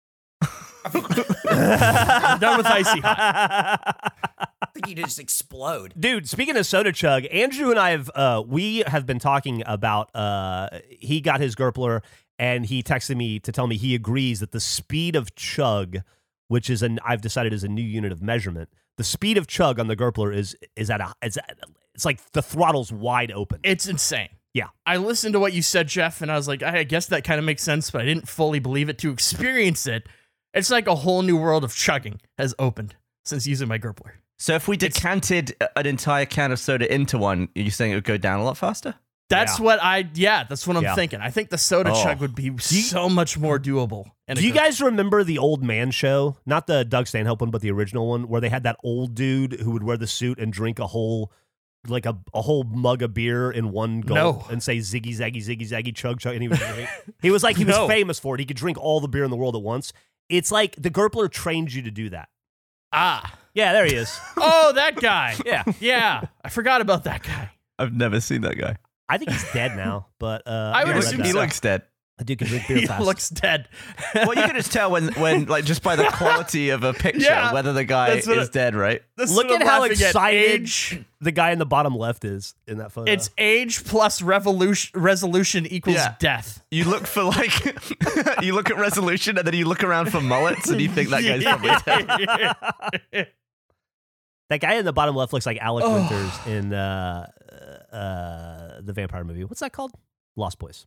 S2: I'm done with icy hot.
S1: I think you just explode.
S4: Dude, speaking of soda chug, Andrew and I have uh we have been talking about uh he got his Gerpler and he texted me to tell me he agrees that the speed of chug, which is an I've decided is a new unit of measurement, the speed of chug on the Gerpler is is at a it's at, it's like the throttle's wide open.
S2: It's insane.
S4: Yeah.
S2: I listened to what you said, Jeff, and I was like, I guess that kind of makes sense, but I didn't fully believe it. To experience it, it's like a whole new world of chugging has opened since using my Gerpler.
S5: So if we decanted an entire can of soda into one, are you saying it would go down a lot faster?
S2: That's
S4: Yeah.
S2: what I, yeah, that's what I'm
S4: Yeah.
S2: thinking. I think the soda
S5: Oh.
S2: chug would be so much more doable. in a
S4: Do you
S2: Gerpler.
S4: guys remember the old man show? Not the Doug Stanhope one, but the original one, where they had that old dude who would wear the suit and drink a whole, like a, a whole mug of beer in one gulp
S2: No.
S4: and say ziggy zaggy ziggy zaggy chug chug, and he was drink. He was like he was
S2: No.
S4: famous for it. He could drink all the beer in the world at once. It's like the Gerpler trained you to do that.
S2: Ah.
S4: Yeah, there he is.
S2: Oh, that guy.
S4: Yeah,
S2: Yeah. I forgot about that guy.
S5: I've never seen that guy.
S4: I think he's dead now, but uh,
S2: I would
S4: never read
S2: assume
S4: that.
S5: He
S2: so.
S5: looks dead.
S4: A dude can drink beer
S2: He
S4: fast.
S2: looks dead.
S5: Well, you can just tell when, when, like, just by the quality of a picture,
S2: Yeah,
S5: whether the guy
S2: that's what
S5: is
S2: it-
S5: dead, right?
S2: This is
S4: Look
S2: what
S4: at
S2: I'm
S4: how
S2: laughing at.
S4: excited
S2: Age,
S4: the guy in the bottom left is in that photo.
S2: it's age plus revolution, resolution equals
S5: Yeah.
S2: death.
S5: You look for, like, you look at resolution and then you look around for mullets and you think that guy's probably dead.
S4: that guy in the bottom left looks like Alec
S2: Oh.
S4: Winters in uh, uh, the vampire movie. What's that called? Lost Boys.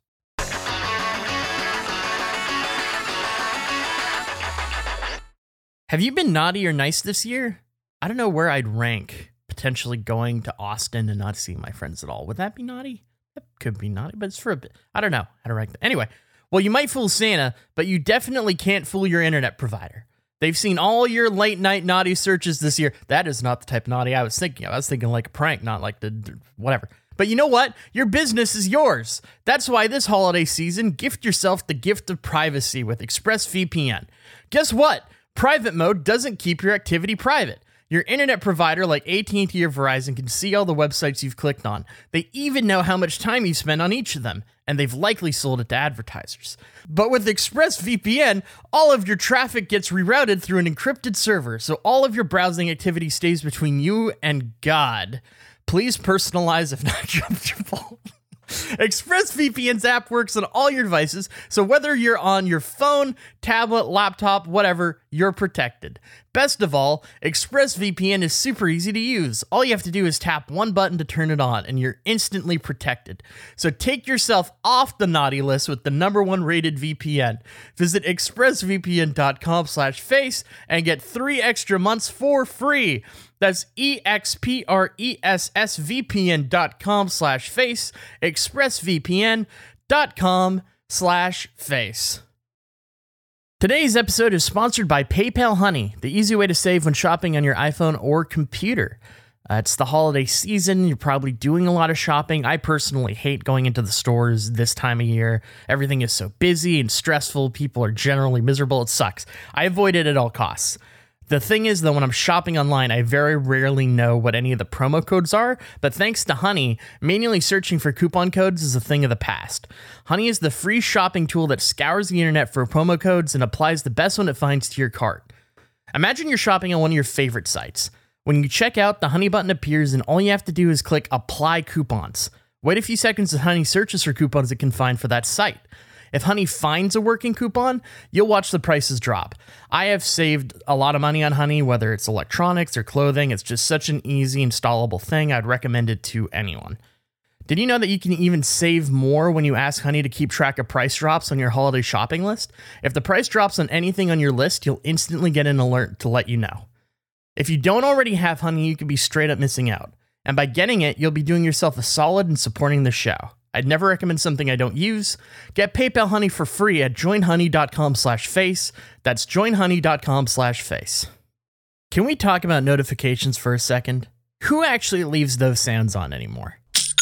S2: Have you been naughty or nice this year? I don't know where I'd rank potentially going to Austin and not seeing my friends at all. Would that be naughty? That could be naughty, but it's for a bit. I don't know how to rank that. Anyway, well, you might fool Santa, but you definitely can't fool your internet provider. They've seen all your late night naughty searches this year. That is not the type of naughty I was thinking of. I was thinking like a prank, not like the whatever. But you know what? Your business is yours. That's why this holiday season, gift yourself the gift of privacy with ExpressVPN. Guess what? Private mode doesn't keep your activity private. Your internet provider like A T and T or Verizon can see all the websites you've clicked on. They even know how much time you spend on each of them, and they've likely sold it to advertisers. But with ExpressVPN, all of your traffic gets rerouted through an encrypted server, so all of your browsing activity stays between you and God. Please personalize if not comfortable. ExpressVPN's app works on all your devices, so whether you're on your phone, tablet, laptop, whatever, you're protected. Best of all, ExpressVPN is super easy to use. All you have to do is tap one button to turn it on, and you're instantly protected. So take yourself off the naughty list with the number one rated V P N. Visit expressvpn.com slash face and get three extra months for free. That's E-X-P-R-E-S-S-V-P-N.com slash face, expressvpn.com slash face. Today's episode is sponsored by PayPal Honey, the easy way to save when shopping on your iPhone or computer. Uh, it's the holiday season. You're probably doing a lot of shopping. I personally hate going into the stores this time of year. Everything is so busy and stressful. People are generally miserable. It sucks. I avoid it at all costs. The thing is, though, when I'm shopping online, I very rarely know what any of the promo codes are, but thanks to Honey, manually searching for coupon codes is a thing of the past. Honey is the free shopping tool that scours the internet for promo codes and applies the best one it finds to your cart. Imagine you're shopping on one of your favorite sites. When you check out, the Honey button appears and all you have to do is click Apply Coupons. Wait a few seconds as Honey searches for coupons it can find for that site. If Honey finds a working coupon, you'll watch the prices drop. I have saved a lot of money on Honey, whether it's electronics or clothing. It's just such an easy, installable thing. I'd recommend it to anyone. Did you know that you can even save more when you ask Honey to keep track of price drops on your holiday shopping list? If the price drops on anything on your list, you'll instantly get an alert to let you know. If you don't already have Honey, you could be straight up missing out. And by getting it, you'll be doing yourself a solid and supporting the show. I'd never recommend something I don't use. Get PayPal Honey for free at joinhoney.com slash face. That's joinhoney.com slash face. Can we talk about notifications for a second? Who actually leaves those sounds on anymore?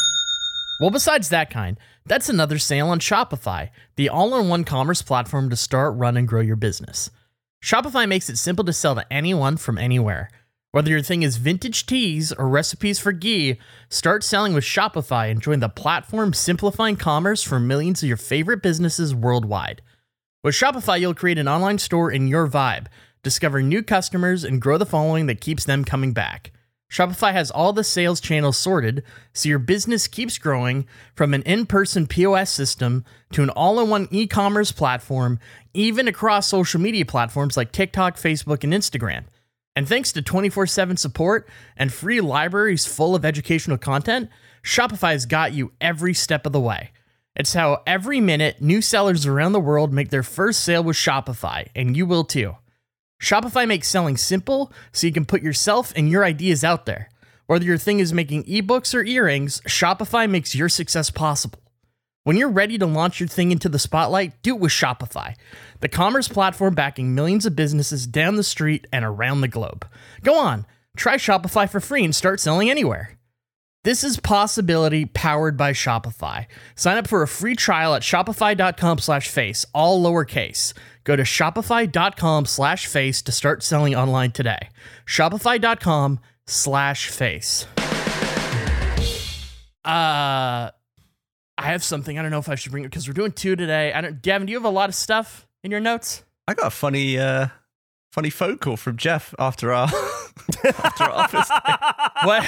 S2: Well, besides that kind, that's another sale on Shopify, the all-in-one commerce platform to start, run, and grow your business. Shopify makes it simple to sell to anyone from anywhere. Whether your thing is vintage teas or recipes for ghee, start selling with Shopify and join the platform simplifying commerce for millions of your favorite businesses worldwide. With Shopify, you'll create an online store in your vibe, discover new customers, and grow the following that keeps them coming back. Shopify has all the sales channels sorted, so your business keeps growing from an in-person P O S system to an all-in-one e-commerce platform, even across social media platforms like TikTok, Facebook, and Instagram. And thanks to twenty-four seven support and free libraries full of educational content, Shopify's got you every step of the way. It's how every minute new sellers around the world make their first sale with Shopify, and you will too. Shopify makes selling simple so you can put yourself and your ideas out there. Whether your thing is making ebooks or earrings, Shopify makes your success possible. When you're ready to launch your thing into the spotlight, do it with Shopify, the commerce platform backing millions of businesses down the street and around the globe. Go on, try Shopify for free and start selling anywhere. This is Possibility powered by Shopify. Sign up for a free trial at shopify.com slash face, all lowercase. Go to shopify.com slash face to start selling online today. Shopify.com slash face. Uh... I have something. I don't know if I should bring it because we're doing two today. I don't. Gavin, do you have a lot of stuff in your notes?
S5: I got a funny, uh, funny phone call from Jeff after our after our office day.
S2: What?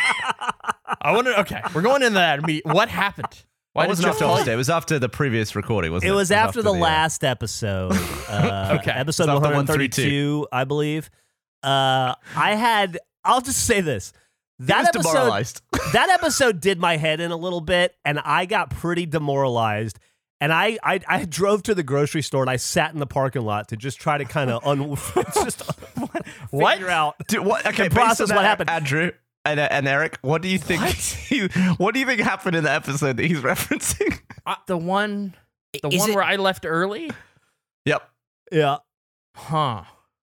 S2: I want to. Okay, we're going into that. Me, what happened? Why
S5: It
S2: did
S5: wasn't
S2: Jeff
S5: after
S2: call
S5: office
S2: you?
S5: day. It was after the previous recording, wasn't
S4: It
S5: it?
S4: was after the
S5: uh,
S4: last episode. Uh,
S2: Okay.
S4: Episode
S5: It was after
S4: one thirty-two, I believe. Uh, I had, I'll just say this.
S5: He
S4: That
S5: was
S4: episode,
S5: demoralized.
S4: that episode did my head in a little bit, and I got pretty demoralized. And I, I, I drove to the grocery store, and I sat in the parking lot to just try to kind of un- just
S2: What?
S4: figure out.
S5: Dude, what? Okay,
S4: The
S5: based on
S4: process,
S5: that,
S4: what happened?
S5: Andrew and, uh, and Eric? What do you think? He, what do you think happened in the episode that he's referencing?
S2: The one, the
S1: Is
S2: one
S1: it-
S2: where I left early.
S5: Yep.
S4: Yeah.
S2: Huh.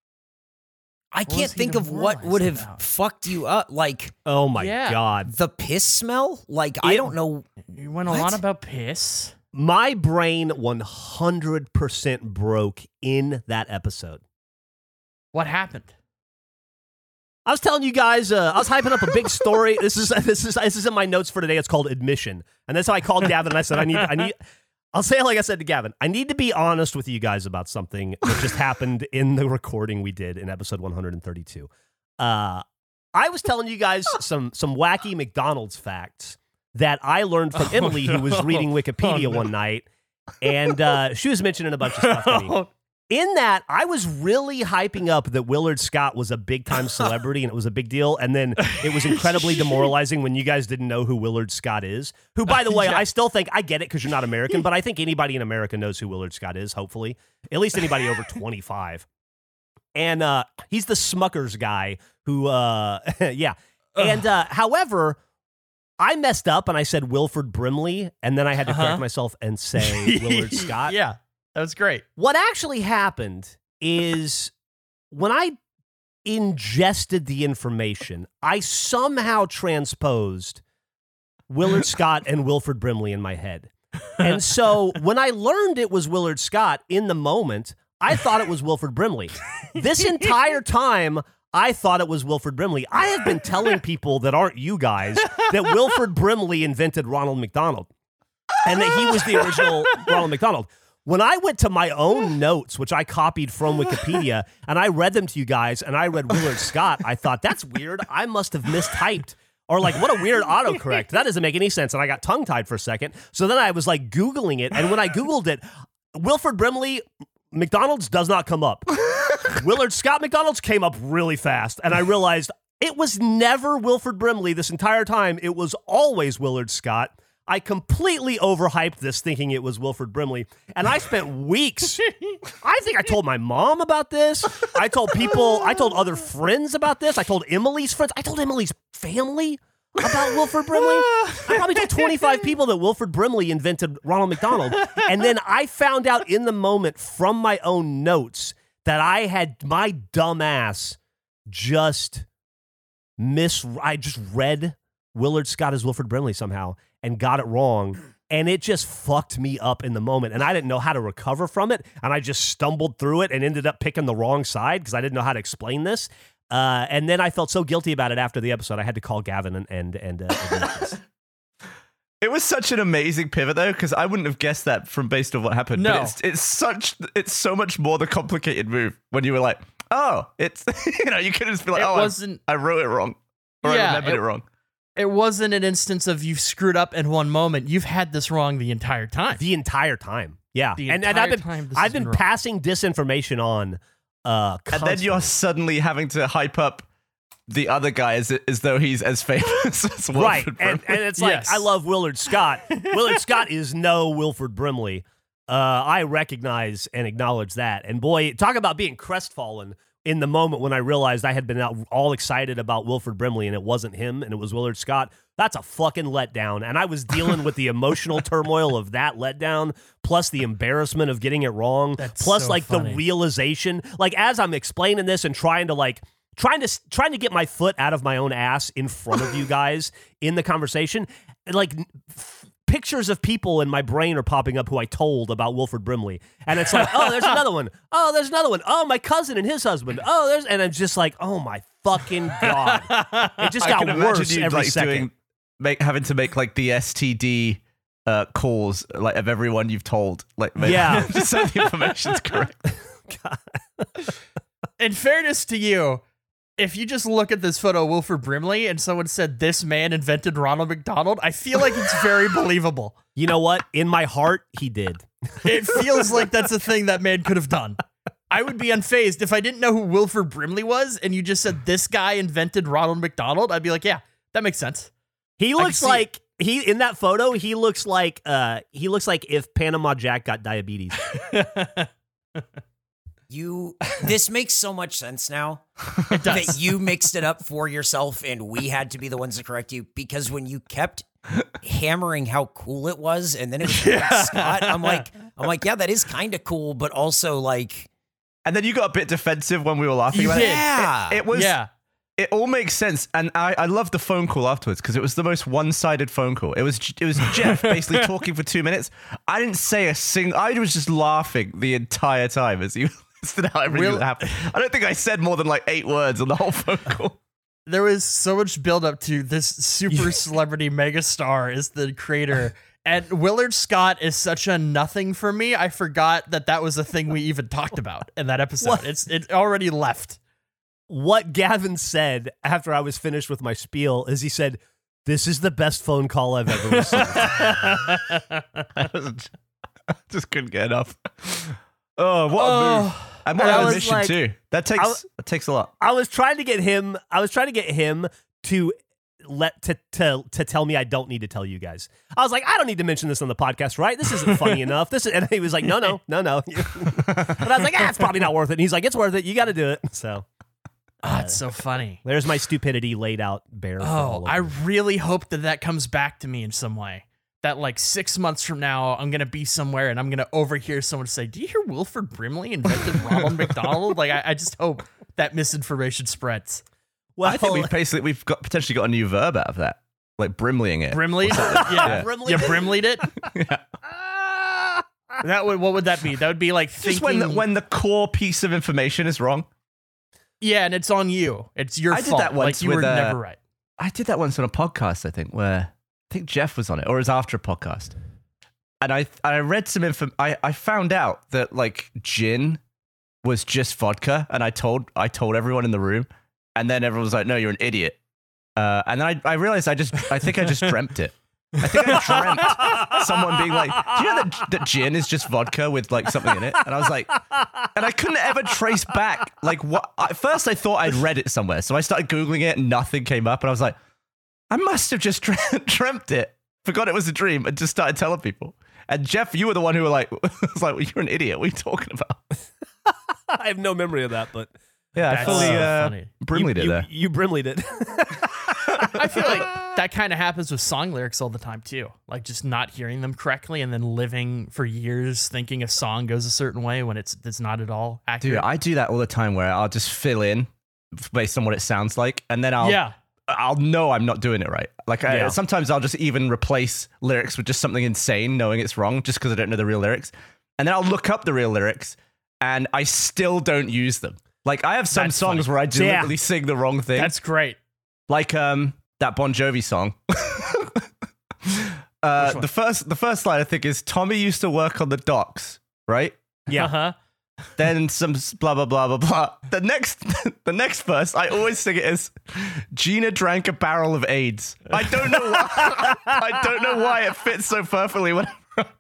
S1: I
S2: What was
S1: can't
S2: he
S1: think of what
S2: demoralized
S1: would have
S2: about?
S1: fucked you up. Like
S4: Oh my
S2: Yeah.
S4: God.
S1: the piss smell? Like, I
S4: It-
S1: don't know.
S2: You went a
S1: What?
S2: lot about piss.
S4: My brain one hundred percent broke in that episode.
S2: What happened?
S4: I was telling you guys, uh, I was hyping up a big story. This is this is this is in my notes for today. It's called admission, and that's how I called Gavin. And I said, I need, I need. I'll say it like I said to Gavin. I need to be honest with you guys about something that just happened in the recording we did in episode one thirty-two. Uh, I was telling you guys some some wacky McDonald's facts that I learned from
S2: Oh,
S4: Emily, who was
S2: no.
S4: reading Wikipedia
S2: Oh, no.
S4: one night, and uh, she was mentioning a bunch of stuff to me. In that, I was really hyping up that Willard Scott was a big time celebrity and it was a big deal. And then it was incredibly demoralizing when you guys didn't know who Willard Scott is. Who, by the way,
S2: Yeah.
S4: I still think I get it because you're not American, but I think anybody in America knows who Willard Scott is, hopefully. At least anybody over twenty-five. And uh, he's the Smuckers guy who, uh, yeah. And uh, however, I messed up and I said Wilford Brimley, and then I had to
S2: Uh-huh.
S4: correct myself and say Willard Scott.
S2: Yeah, that was great.
S4: What actually happened is when I ingested the information, I somehow transposed Willard Scott and Wilford Brimley in my head. And so when I learned it was Willard Scott in the moment, I thought it was Wilford Brimley. This entire time, I thought it was Wilford Brimley. I have been telling people that aren't you guys that Wilford Brimley invented Ronald McDonald and that he was the original Ronald McDonald. When I went to my own notes, which I copied from Wikipedia, and I read them to you guys, and I read Willard Scott, I thought, that's weird. I must have mistyped. Or like, what a weird autocorrect. That doesn't make any sense. And I got tongue-tied for a second. So then I was like Googling it. And when I Googled it, Wilford Brimley McDonald's does not come up. Willard Scott McDonald's came up really fast. And I realized it was never Wilford Brimley this entire time. It was always Willard Scott. I completely overhyped this thinking it was Wilford Brimley. And I spent weeks. I think I told my mom about this. I told people, I told other friends about this. I told Emily's friends. I told Emily's family about Wilford Brimley. I probably told twenty-five people that Wilford Brimley invented Ronald McDonald. And then I found out in the moment from my own notes that I had my dumb ass just mis I just read Willard Scott as Wilford Brimley somehow and got it wrong. And it just fucked me up in the moment. And I didn't know how to recover from it. And I just stumbled through it and ended up picking the wrong side because I didn't know how to explain this. Uh, and then I felt so guilty about it after the episode. I had to call Gavin and and, and uh, admit this.
S5: It was such an amazing pivot though, because I wouldn't have guessed that from based on what happened.
S2: No.
S5: But it's it's such it's so much more the complicated move when you were like, oh, it's you know, you could just be like,
S2: It
S5: oh, I-
S2: wasn't-
S5: I, wrote it wrong. Or
S2: Yeah,
S5: I remembered
S2: it-
S5: it wrong.
S2: It wasn't an instance of you've screwed up in one moment. You've had this wrong the entire time.
S4: The entire time. Yeah.
S2: The
S4: and, and
S2: entire
S4: I've been,
S2: time this
S4: I've
S2: has
S4: been
S2: been wrong.
S4: passing disinformation on uh,
S5: And then you're
S4: constantly.
S5: suddenly having to hype up the other guy as, as though he's as famous as Wilford
S4: Right.
S5: Brimley.
S4: And, and it's like,
S2: Yes.
S4: I love Willard Scott. Willard Scott is no Wilford Brimley. Uh, I recognize and acknowledge that. And boy, talk about being crestfallen in the moment when I realized I had been out all excited about Wilford Brimley and it wasn't him and it was Willard Scott. That's a fucking letdown. And I was dealing with the emotional turmoil of that letdown, plus the embarrassment of getting it wrong,
S2: That's
S4: plus
S2: so
S4: like
S2: funny.
S4: the realization. Like as I'm explaining this and trying to like trying to trying to get my foot out of my own ass in front of you guys in the conversation, like f- pictures of people in my brain are popping up who I told about Wilford Brimley. And it's like, oh, there's another one. Oh, there's another one. Oh, my cousin and his husband. Oh, there's, and I'm just like, oh my fucking God. It just
S5: I
S4: got
S5: can imagine
S4: worse
S5: you
S4: every
S5: like
S4: second.
S5: doing, make, having to make like the S T D uh, calls like of everyone you've told. Like, maybe,
S4: Yeah.
S5: just so the information's correct.
S2: In fairness to you, if you just look at this photo of Wilford Brimley and someone said this man invented Ronald McDonald, I feel like it's very believable.
S4: You know what? In my heart, he did.
S2: It feels like that's a thing that man could have done. I would be unfazed if I didn't know who Wilford Brimley was and you just said this guy invented Ronald McDonald. I'd be like, yeah, that makes sense.
S4: He
S2: can
S4: looks
S2: see
S4: like he in that photo. He looks like uh he looks like if Panama Jack got diabetes.
S1: You, this makes so much sense now
S2: It does.
S1: that you mixed it up for yourself and we had to be the ones to correct you, because when you kept hammering how cool it was and then it was like Scott, I'm like, I'm like, yeah, that is kind of cool, but also like,
S5: And then you got a bit defensive when we were laughing
S2: You
S5: about
S2: did.
S5: it.
S1: yeah,
S5: It, it was.
S2: yeah.
S5: It all makes sense, and I, I love the phone call afterwards because it was the most one-sided phone call. It was it was Jeff basically talking for two minutes. I didn't say a single. I was just laughing the entire time as he listed out everything
S2: Real-
S5: that happened. I don't think I said more than like eight words on the whole phone call.
S2: There was so much buildup to this super celebrity megastar is the creator. And Willard Scott is such a nothing for me. I forgot that that was a thing we even talked about in that episode.
S4: What?
S2: It's it already left.
S4: What Gavin said after I was finished with my spiel is he said, "This is the best phone call I've ever received."
S5: I was- I just couldn't get enough. Oh, what a
S2: Oh,
S5: move! And what
S4: and I
S5: an
S4: was
S5: admission
S4: like-
S5: too. That takes
S4: I-
S5: that takes a lot.
S4: I was trying to get him. I was trying to get him to let to to to tell me I don't need to tell you guys. I was like, I don't need to mention this on the podcast, right? This isn't funny enough. This is, and he was like, no, no, no, no. But I was like, ah, it's probably not worth it. And he's like, it's worth it. You got to do it. So
S2: Oh, it's so funny.
S4: there's my stupidity laid out bare. for all
S2: Oh,
S4: of
S2: I
S4: you.
S2: really hope that that comes back to me in some way. That like six months from now, I'm gonna be somewhere and I'm gonna overhear someone say, "Do you hear Wilford Brimley invented Ronald McDonald?" Like, I, I just hope that misinformation spreads.
S4: Well,
S5: I think we've basically we've got potentially got a new verb out of that, like brimleying it.
S2: Brimley, yeah,
S4: Brimleyed
S2: you
S4: it?
S2: Brimleyed it.
S5: Yeah.
S2: That would what would that be? That would be like thinking.
S5: Just when the, when the core piece of information is wrong.
S2: yeah, and it's on you. It's your
S5: I did
S2: fault.
S5: that once
S2: like you
S5: with,
S2: were
S5: uh,
S2: never right.
S5: I did that once on a podcast, I think, where I think Jeff was on it, or it was after a podcast. And I I read some info. I, I found out that like gin was just vodka, and I told I told everyone in the room, and then everyone was like, "No, you're an idiot." Uh, and then I I realized I just I think I just dreamt it. I think I dreamt someone being like, "Do you know that, that gin is just vodka with like something in it?" And I was like, and I couldn't ever trace back like what. At first, I thought I'd read it somewhere, so I started googling it, and nothing came up, and I was like, I must have just dreamt it, forgot it was a dream, and just started telling people. And Jeff, you were the one who were like, was like, well, you're an idiot. What are you talking about?
S4: I have no memory of that, but
S5: Yeah, I
S2: That's
S5: fully
S2: so
S5: uh,
S2: funny.
S5: Brimleyed
S4: you,
S5: it
S4: you,
S5: there.
S4: you Brimleyed it.
S2: I feel like that kind of happens with song lyrics all the time too. Like just not hearing them correctly and then living for years thinking a song goes a certain way when it's it's not at all accurate.
S5: Dude, I do that all the time where I'll just fill in based on what it sounds like, and then I'll
S2: yeah.
S5: I'll know I'm not doing it right. Like I,
S4: Yeah.
S5: sometimes I'll just even replace lyrics with just something insane, knowing it's wrong, just because I don't know the real lyrics. And then I'll look up the real lyrics, and I still don't use them. Like I have some
S2: That's
S5: songs
S2: funny.
S5: where I
S4: Yeah.
S5: deliberately sing the wrong thing.
S2: That's great.
S5: Like um that Bon Jovi song. uh,
S2: one?
S5: the first the first line I think is Tommy used to work on the docks, right?
S4: Yeah.
S2: Uh-huh.
S5: Then some s- blah blah blah blah blah. The next the next verse I always sing it as Gina drank a barrel of AIDS. I don't know why. I don't know why it fits so perfectly. Whenever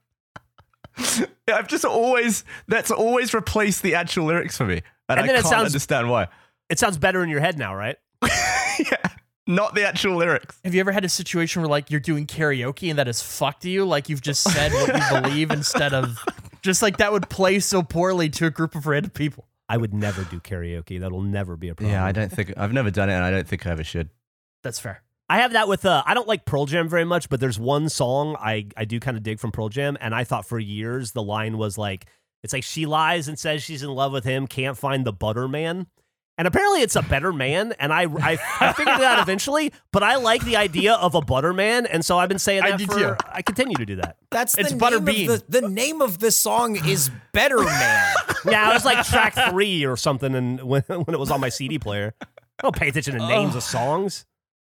S5: I've just always that's always replaced the actual lyrics for me, and,
S4: And
S5: I
S4: then it
S5: can't
S4: sounds-
S5: understand why.
S4: It sounds better in your head now, right?
S5: Yeah, not the actual lyrics.
S2: Have you ever had a situation where like you're doing karaoke and that has fucked you? Like you've just said what you believe instead of just like that would play so poorly to a group of random people.
S4: I would never do karaoke. That'll never be a problem.
S5: Yeah, I don't think I've never done it, and I don't think I ever should.
S2: That's fair.
S4: I have that with uh I don't like Pearl Jam very much, but there's one song I I do kind of dig from Pearl Jam, and I thought for years the line was like, it's like she lies and says she's in love with him, can't find the butter man. And apparently it's a better man, and I, I I figured it out eventually, but I like the idea of a butter man, and so I've been saying
S2: I
S4: that
S2: do
S4: for
S2: too.
S4: I continue to do that.
S1: That's
S2: It's
S1: the
S2: Butterbean.
S1: name of the, the name of this song is Better Man.
S4: Yeah, it was like track three or something, and when when it was on my C D player. I don't pay attention to names of songs.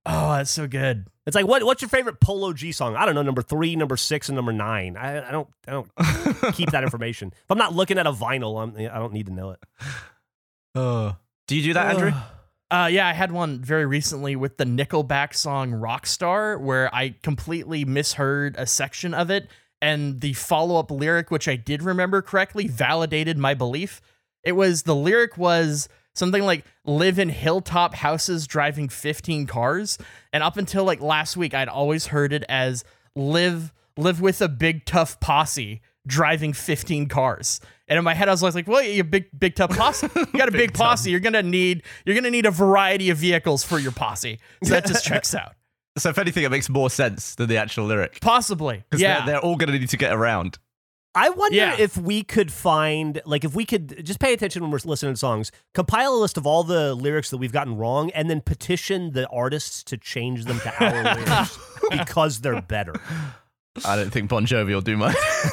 S2: Oh, that's so good.
S4: It's like, what? What's your favorite Polo G song? I don't know, number three, number six, and number nine. I, I don't, I don't keep that information. If I'm not looking at a vinyl, I'm, I don't need to know it.
S5: Oh, do you do that, Andrew?
S2: Uh, yeah, I had one very recently with the Nickelback song Rockstar, where I completely misheard a section of it, and the follow-up lyric, which I did remember correctly, validated my belief. It was, the lyric was something like, live in hilltop houses driving fifteen cars. And up until like last week, I'd always heard it as live live with a big tough posse driving fifteen cars. And in my head, I was like, well, you big big tough posse. You got a big, big posse. You're gonna need you're gonna need a variety of vehicles for your posse. So that just checks out.
S5: So if anything, it makes more sense than the actual lyric.
S2: Possibly.
S5: Because
S2: Yeah.
S5: they're, they're all going to need to get around.
S4: I wonder
S2: Yeah.
S4: if we could find, like, if we could just pay attention when we're listening to songs, compile a list of all the lyrics that we've gotten wrong, and then petition the artists to change them to our lyrics because they're better.
S5: I don't think Bon Jovi will do much.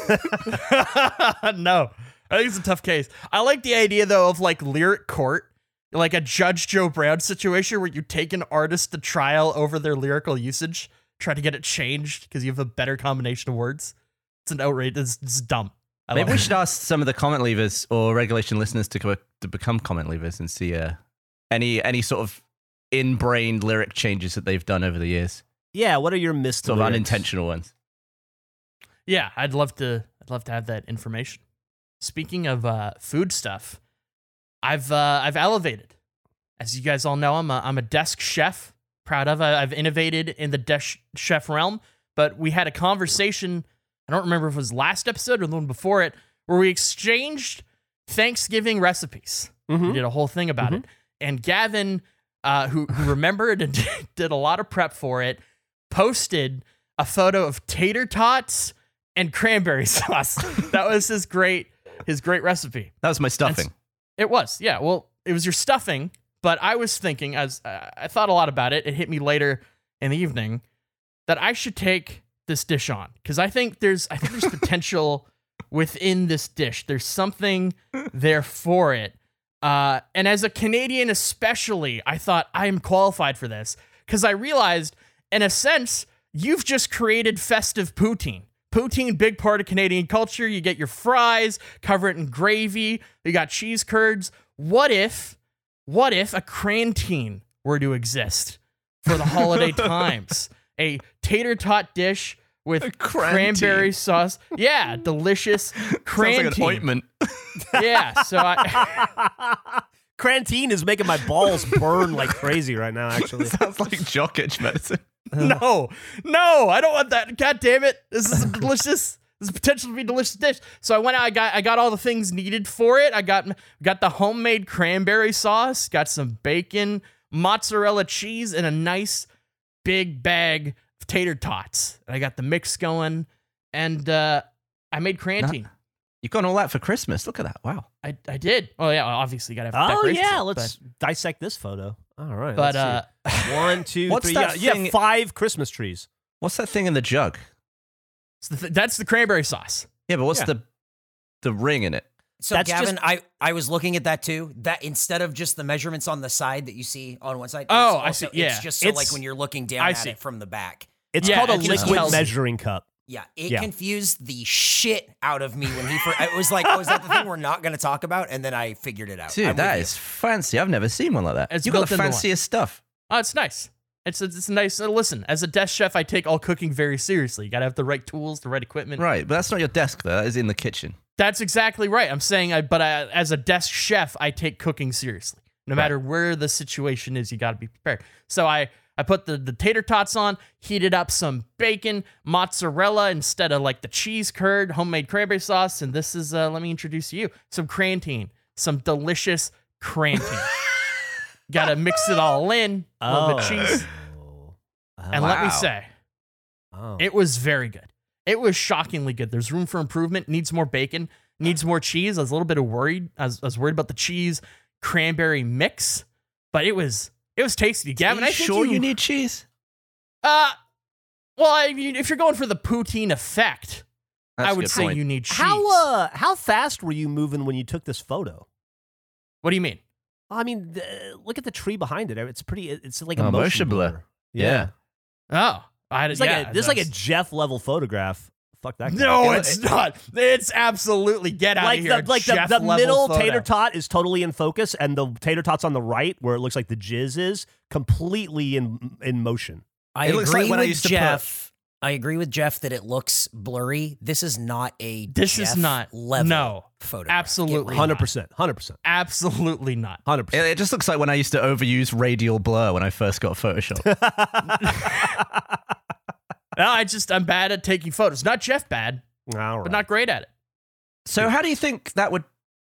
S2: No. I think it's a tough case. I like the idea, though, of like lyric court, like a Judge Joe Brown situation where you take an artist to trial over their lyrical usage, try to get it changed because you have a better combination of words. It's an outrage. It's, it's dumb. I
S5: Maybe
S2: love
S5: we
S2: it.
S5: should ask some of the comment leavers or regulation listeners to go, to become comment leavers and see uh, any any sort of in-brained lyric changes that they've done over the years.
S4: Yeah, what are your missed
S5: Sort of
S4: lyrics?
S5: unintentional ones.
S2: Yeah, I'd love to. I'd love to have that information. Speaking of uh, food stuff, I've uh, I've elevated. As you guys all know, I'm a, I'm a desk chef. Proud of. I, I've innovated in the desk chef realm. But we had a conversation. I don't remember if it was last episode or the one before it, where we exchanged Thanksgiving recipes.
S4: Mhm.
S2: We did a whole thing about it. And Gavin, uh, who, who remembered and did a lot of prep for it, posted a photo of tater tots and cranberry sauce. That was his great his great recipe.
S5: That was my stuffing.
S2: It was, yeah. Well, it was your stuffing, but I was thinking, as uh, I thought a lot about it, it hit me later in the evening that I should take this dish on because I think there's I think there's potential within this dish. There's something there for it. Uh, and as a Canadian especially, I thought I am qualified for this because I realized, in a sense, you've just created festive poutine. Poutine, big part of Canadian culture. You get your fries, cover it in gravy. You got cheese curds. What if, what if a crantine were to exist for the holiday times? A tater tot dish with
S5: crantine.
S2: cranberry sauce. Yeah, delicious crantine.
S5: Sounds like an ointment.
S2: Yeah, so I,
S4: Crantine is making my balls burn like crazy right now, actually.
S5: Sounds like jock itch medicine.
S2: no, no, I don't want that. God damn it. This is a delicious, this is potential to be a delicious dish. So I went out, I got I got all the things needed for it. I got got the homemade cranberry sauce, got some bacon, mozzarella cheese, and a nice big bag of tater tots. I got the mix going, and uh, I made crantine.
S5: You've got all that for Christmas. Look at that. Wow.
S2: I, I did. Oh yeah, obviously you gotta have
S4: Oh,
S2: decorations,
S4: yeah,
S2: but-
S4: let's dissect this photo. All right.
S2: But,
S4: let's see. One, two,
S5: What's
S4: three.
S5: that
S4: yeah,
S5: thing-
S4: yeah, five Christmas trees.
S5: What's that thing in the jug?
S2: it's the th- that's the cranberry sauce.
S5: Yeah, but what's
S4: Yeah.
S5: the the ring in it?
S1: So
S4: That's
S1: Gavin,
S4: just-
S1: I, I was looking at that too. That instead of just the measurements on the side that you see on one side,
S2: Oh,
S1: it's
S2: I
S1: also,
S2: see, yeah.
S1: it's just so
S4: It's-
S1: like when you're looking down
S2: I
S1: at
S2: see.
S1: it from the back.
S4: It's
S2: Yeah,
S4: called a
S2: it just
S4: liquid
S2: tells you.
S4: measuring cup.
S1: Yeah, it
S4: Yeah.
S1: confused the shit out of me when he. Fir- it was like, was that the thing we're not going to talk about? And then I figured it out.
S5: Dude,
S1: I'm
S5: that
S1: with
S5: is fancy. I've never seen one like that.
S2: It's
S5: You've got
S2: built
S5: the
S2: into one.
S5: fanciest stuff.
S2: Oh, it's nice. It's it's, it's nice. Uh, listen, as a desk chef, I take all cooking very seriously. You gotta have the right tools, the right equipment.
S5: Right, but that's not your desk, though. That is in the kitchen.
S2: That's exactly right. I'm saying, I, but I, as a desk chef, I take cooking seriously. No matter where the situation is, you got to be prepared. So I, I put the, the tater tots on, heated up some bacon, mozzarella instead of like the cheese curd, homemade cranberry sauce. And this is, uh, let me introduce you, some crantine, some delicious crantine. Got to mix it all in, a little bit of cheese. And let me
S5: Wow.
S2: say,
S4: Oh.
S2: it was very good. It was shockingly good. There's room for improvement. Needs more bacon. Needs more cheese. I was a little bit of worried. I was, I was worried about the cheese cranberry mix, but it was it was tasty. Gavin,
S5: Are you
S2: I think
S5: sure
S2: you,
S5: you need cheese?
S2: Uh, well, I mean, if you're going for the poutine effect,
S5: That's
S2: I
S5: a
S2: would
S5: good
S2: say
S5: point.
S2: you need cheese.
S4: How uh how fast were you moving when you took this photo?
S2: What do you mean?
S4: I mean, the, look at the tree behind it. It's pretty. It's like a
S5: Oh,
S4: motion
S5: motion blur.
S4: blur.
S5: Yeah.
S2: Oh, I
S4: It's
S2: yeah,
S4: like a, this is like a
S2: that's-
S4: Jeff level photograph. Fuck that guy.
S2: No,
S4: It-
S2: it's not. It's absolutely get out
S4: like
S2: of here.
S4: the, like the,
S2: Jeff
S4: the
S2: level
S4: middle
S2: photo.
S4: tater tot is totally in focus, and the tater tots on the right, where it looks like the jizz is, completely in in motion.
S1: I
S5: It looks
S1: agree
S5: like when I
S1: with
S5: used to put-
S1: Jeff. I agree with Jeff that it looks blurry. This is not a
S2: This is
S1: Jeff
S2: not-
S1: level
S2: no,
S1: photo.
S2: absolutely.
S4: Hundred percent, hundred percent,
S2: Absolutely not.
S4: hundred
S5: It,
S4: percent.
S5: it just looks like when I used to overuse radial blur when I first got Photoshop.
S2: No, I just I'm bad at taking photos. Not Jeff bad,
S4: All right.
S2: but not great at it.
S5: So how do you think that would?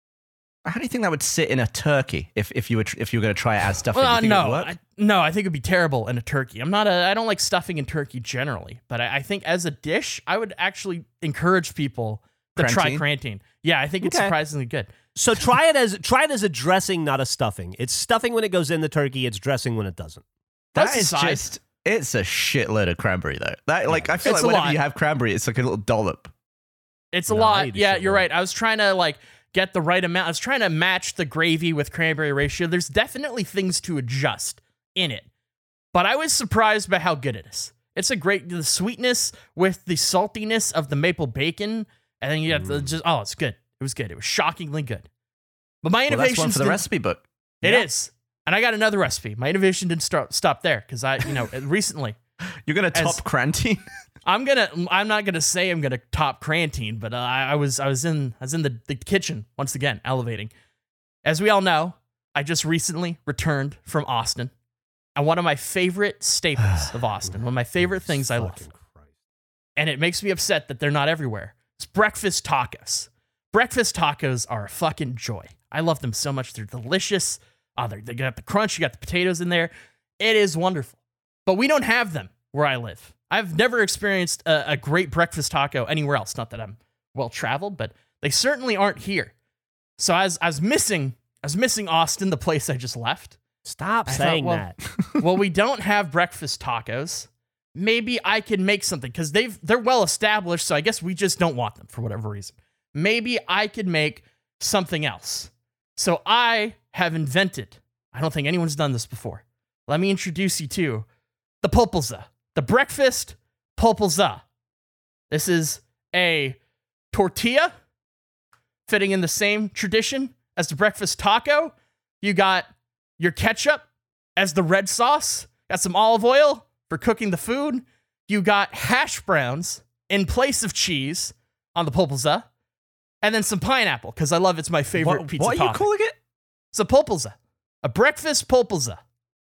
S5: How do you think that would sit in a turkey if, if you were tr- if you were going to try it as stuffing?
S2: Well,
S5: do you think it would
S2: no,
S5: work?
S2: I, no, I think it'd be terrible in a turkey. I'm not a. I don't like stuffing in turkey generally, but I, I think as a dish, I would actually encourage people to try
S5: Crantine?
S2: crantine. Yeah, I think it's
S4: Okay.
S2: surprisingly good.
S4: So try it as try it as a dressing, not a stuffing. It's stuffing when it goes in the turkey. It's dressing when it doesn't.
S5: That
S2: That's
S5: is
S2: aside.
S5: just. It's a shitload of cranberry though. That like I feel
S2: It's
S5: like
S2: a
S5: whenever
S2: lot.
S5: you have cranberry, it's like a little dollop.
S2: It's a
S4: No, I
S2: lot.
S4: eat a
S2: Yeah,
S4: shitload.
S2: you're right. I was trying to like get the right amount. I was trying to match the gravy with cranberry ratio. There's definitely things to adjust in it, but I was surprised by how good it is. It's a great the sweetness with the saltiness of the maple bacon, and then you have the just oh, it's good. It was good. It was shockingly good. But my
S5: Well, that's
S2: innovation
S5: one for the recipe book.
S2: It is, and I got another recipe. My innovation didn't start stop there because I, you know, recently.
S5: You're going to top
S2: As-
S5: crantine.
S2: I'm gonna. I'm not gonna say I'm gonna top crantine, but uh, I, I was. I was in. I was in the, the kitchen once again, elevating. As we all know, I just recently returned from Austin, and one of my favorite staples of Austin, one of my favorite things I love,
S4: Fucking Christ.
S2: and it makes me upset that they're not everywhere. It's breakfast tacos. Breakfast tacos are a fucking joy. I love them so much. They're delicious. Oh, they're, they got the crunch. You got the potatoes in there. It is wonderful. But we don't have them where I live. I've never experienced a, a great breakfast taco anywhere else. Not that I'm well traveled, but they certainly aren't here. So I was, I was missing, I was missing Austin, the place I just left.
S4: Stop
S2: I thought,
S4: saying
S2: well,
S4: that.
S2: well, we don't have breakfast tacos. Maybe I can make something because they've they're well established. So I guess we just don't want them for whatever reason. Maybe I could make something else. So I have invented. I don't think anyone's done this before. Let me introduce you to the pulpalza, the breakfast pulpalza. This is a tortilla fitting in the same tradition as the breakfast taco. You got your ketchup as the red sauce, got some olive oil for cooking the food. You got hash browns in place of cheese on the pulpalza, and then some pineapple because I love it's my favorite
S5: What,
S2: pizza
S5: what are you
S2: topping.
S5: calling it?
S2: It's a pulpalza, a breakfast pulpalza,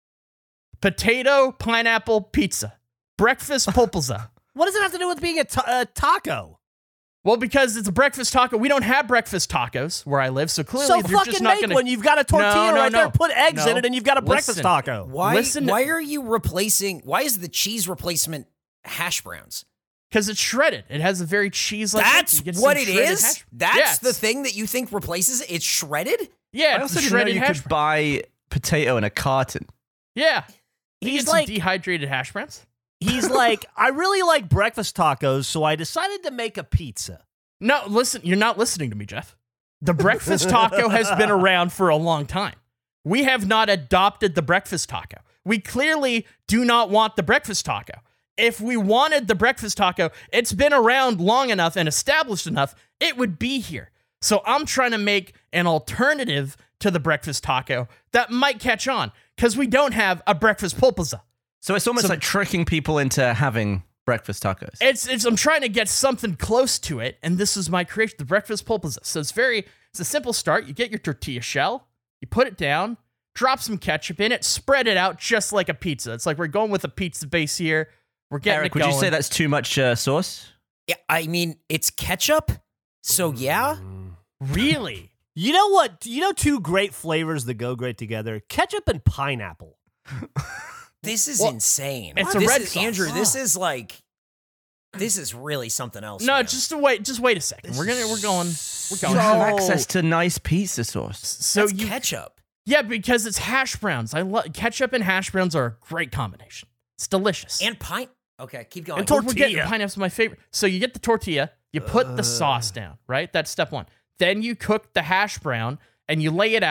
S2: potato pineapple pizza, breakfast pulpalza.
S4: What does it have to do with being a, ta- a taco?
S2: Well, because it's a breakfast taco. We don't have breakfast tacos where I live, so clearly
S4: So
S2: you're just
S4: fucking
S2: not
S4: make
S2: gonna.
S4: one. You've got a tortilla
S2: No, no,
S4: right
S2: no.
S4: there. Put eggs
S2: No.
S4: in it, and you've got a breakfast
S2: Listen.
S4: taco.
S1: Why?
S2: Listen-
S1: Why are you replacing? Why is the cheese replacement hash browns?
S2: Because it's shredded. It has a very cheese-like.
S1: That's
S2: look. You get
S1: what
S2: some
S1: it
S2: shredded
S1: is.
S2: hash-
S1: That's
S2: Yeah,
S1: the
S2: it's-
S1: thing that you think replaces it. It's shredded.
S2: Yeah,
S5: I
S2: it's
S5: also
S2: the
S5: didn't know
S2: shredded
S5: you
S2: hash
S5: could
S2: brown.
S5: buy potato in a carton.
S2: Yeah, you
S4: He's
S2: get
S4: like-
S2: some dehydrated hash browns.
S4: He's like, I really like breakfast tacos, so I decided to make a pizza.
S2: No, listen, you're not listening to me, Jeff. The breakfast taco has been around for a long time. We have not adopted the breakfast taco. We clearly do not want the breakfast taco. If we wanted the breakfast taco, it's been around long enough and established enough, it would be here. So I'm trying to make an alternative to the breakfast taco that might catch on because we don't have a breakfast pulpalza.
S5: So it's almost
S2: So-
S5: like tricking people into having breakfast tacos.
S2: It's, it's I'm trying to get something close to it, and this is my creation, the breakfast pulpalza. So it's very, it's a simple start. You get your tortilla shell, you put it down, drop some ketchup in it, spread it out just like a pizza. It's like we're going with a pizza base here. We're getting
S5: Eric,
S2: it
S5: would
S2: going.
S5: you say that's too much uh, sauce?
S1: Yeah, I mean it's ketchup. So yeah,
S2: Really?
S4: You know what? You know two great flavors that go great together? Ketchup and pineapple.
S1: this is
S2: Well,
S1: insane.
S2: it's a
S1: this
S2: red
S1: is,
S2: sauce.
S1: Andrew. This is like, this is really something else.
S2: No,
S1: man.
S2: just to wait. Just wait a second. We're gonna. We're going. We're
S5: You
S2: going.
S5: have
S4: So-
S5: access to nice pizza sauce.
S2: So
S1: That's
S2: you.
S1: ketchup.
S2: Yeah, because it's hash browns. I love ketchup and hash browns are a great combination. It's delicious.
S1: And pine. Okay, keep going.
S4: And
S2: Don't forget,
S4: tortilla.
S2: pineapple's my favorite. So you get the tortilla, you put the sauce down, right? That's step one. Then you cook the hash brown and you lay it out,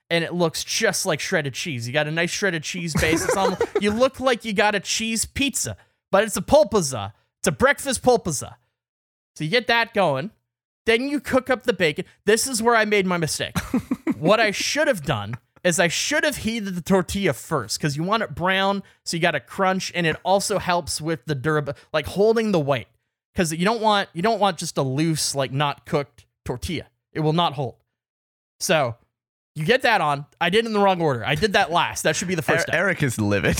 S2: and it looks just like shredded cheese. You got a nice shredded cheese base. It's almost, you look like you got a cheese pizza, but it's a pulpizza. It's a breakfast pulpizza. So you get that going. Then you cook up the bacon. This is where I made my mistake. What I should have done is I should have heated the tortilla first, because you want it brown, so you got to crunch, and it also helps with the durability, like holding the weight, because you don't want you don't want just a loose, like not cooked tortilla. It will not hold. So you get that on. I did it in the wrong order. I did that last. That should be the first step.
S5: Eric is livid.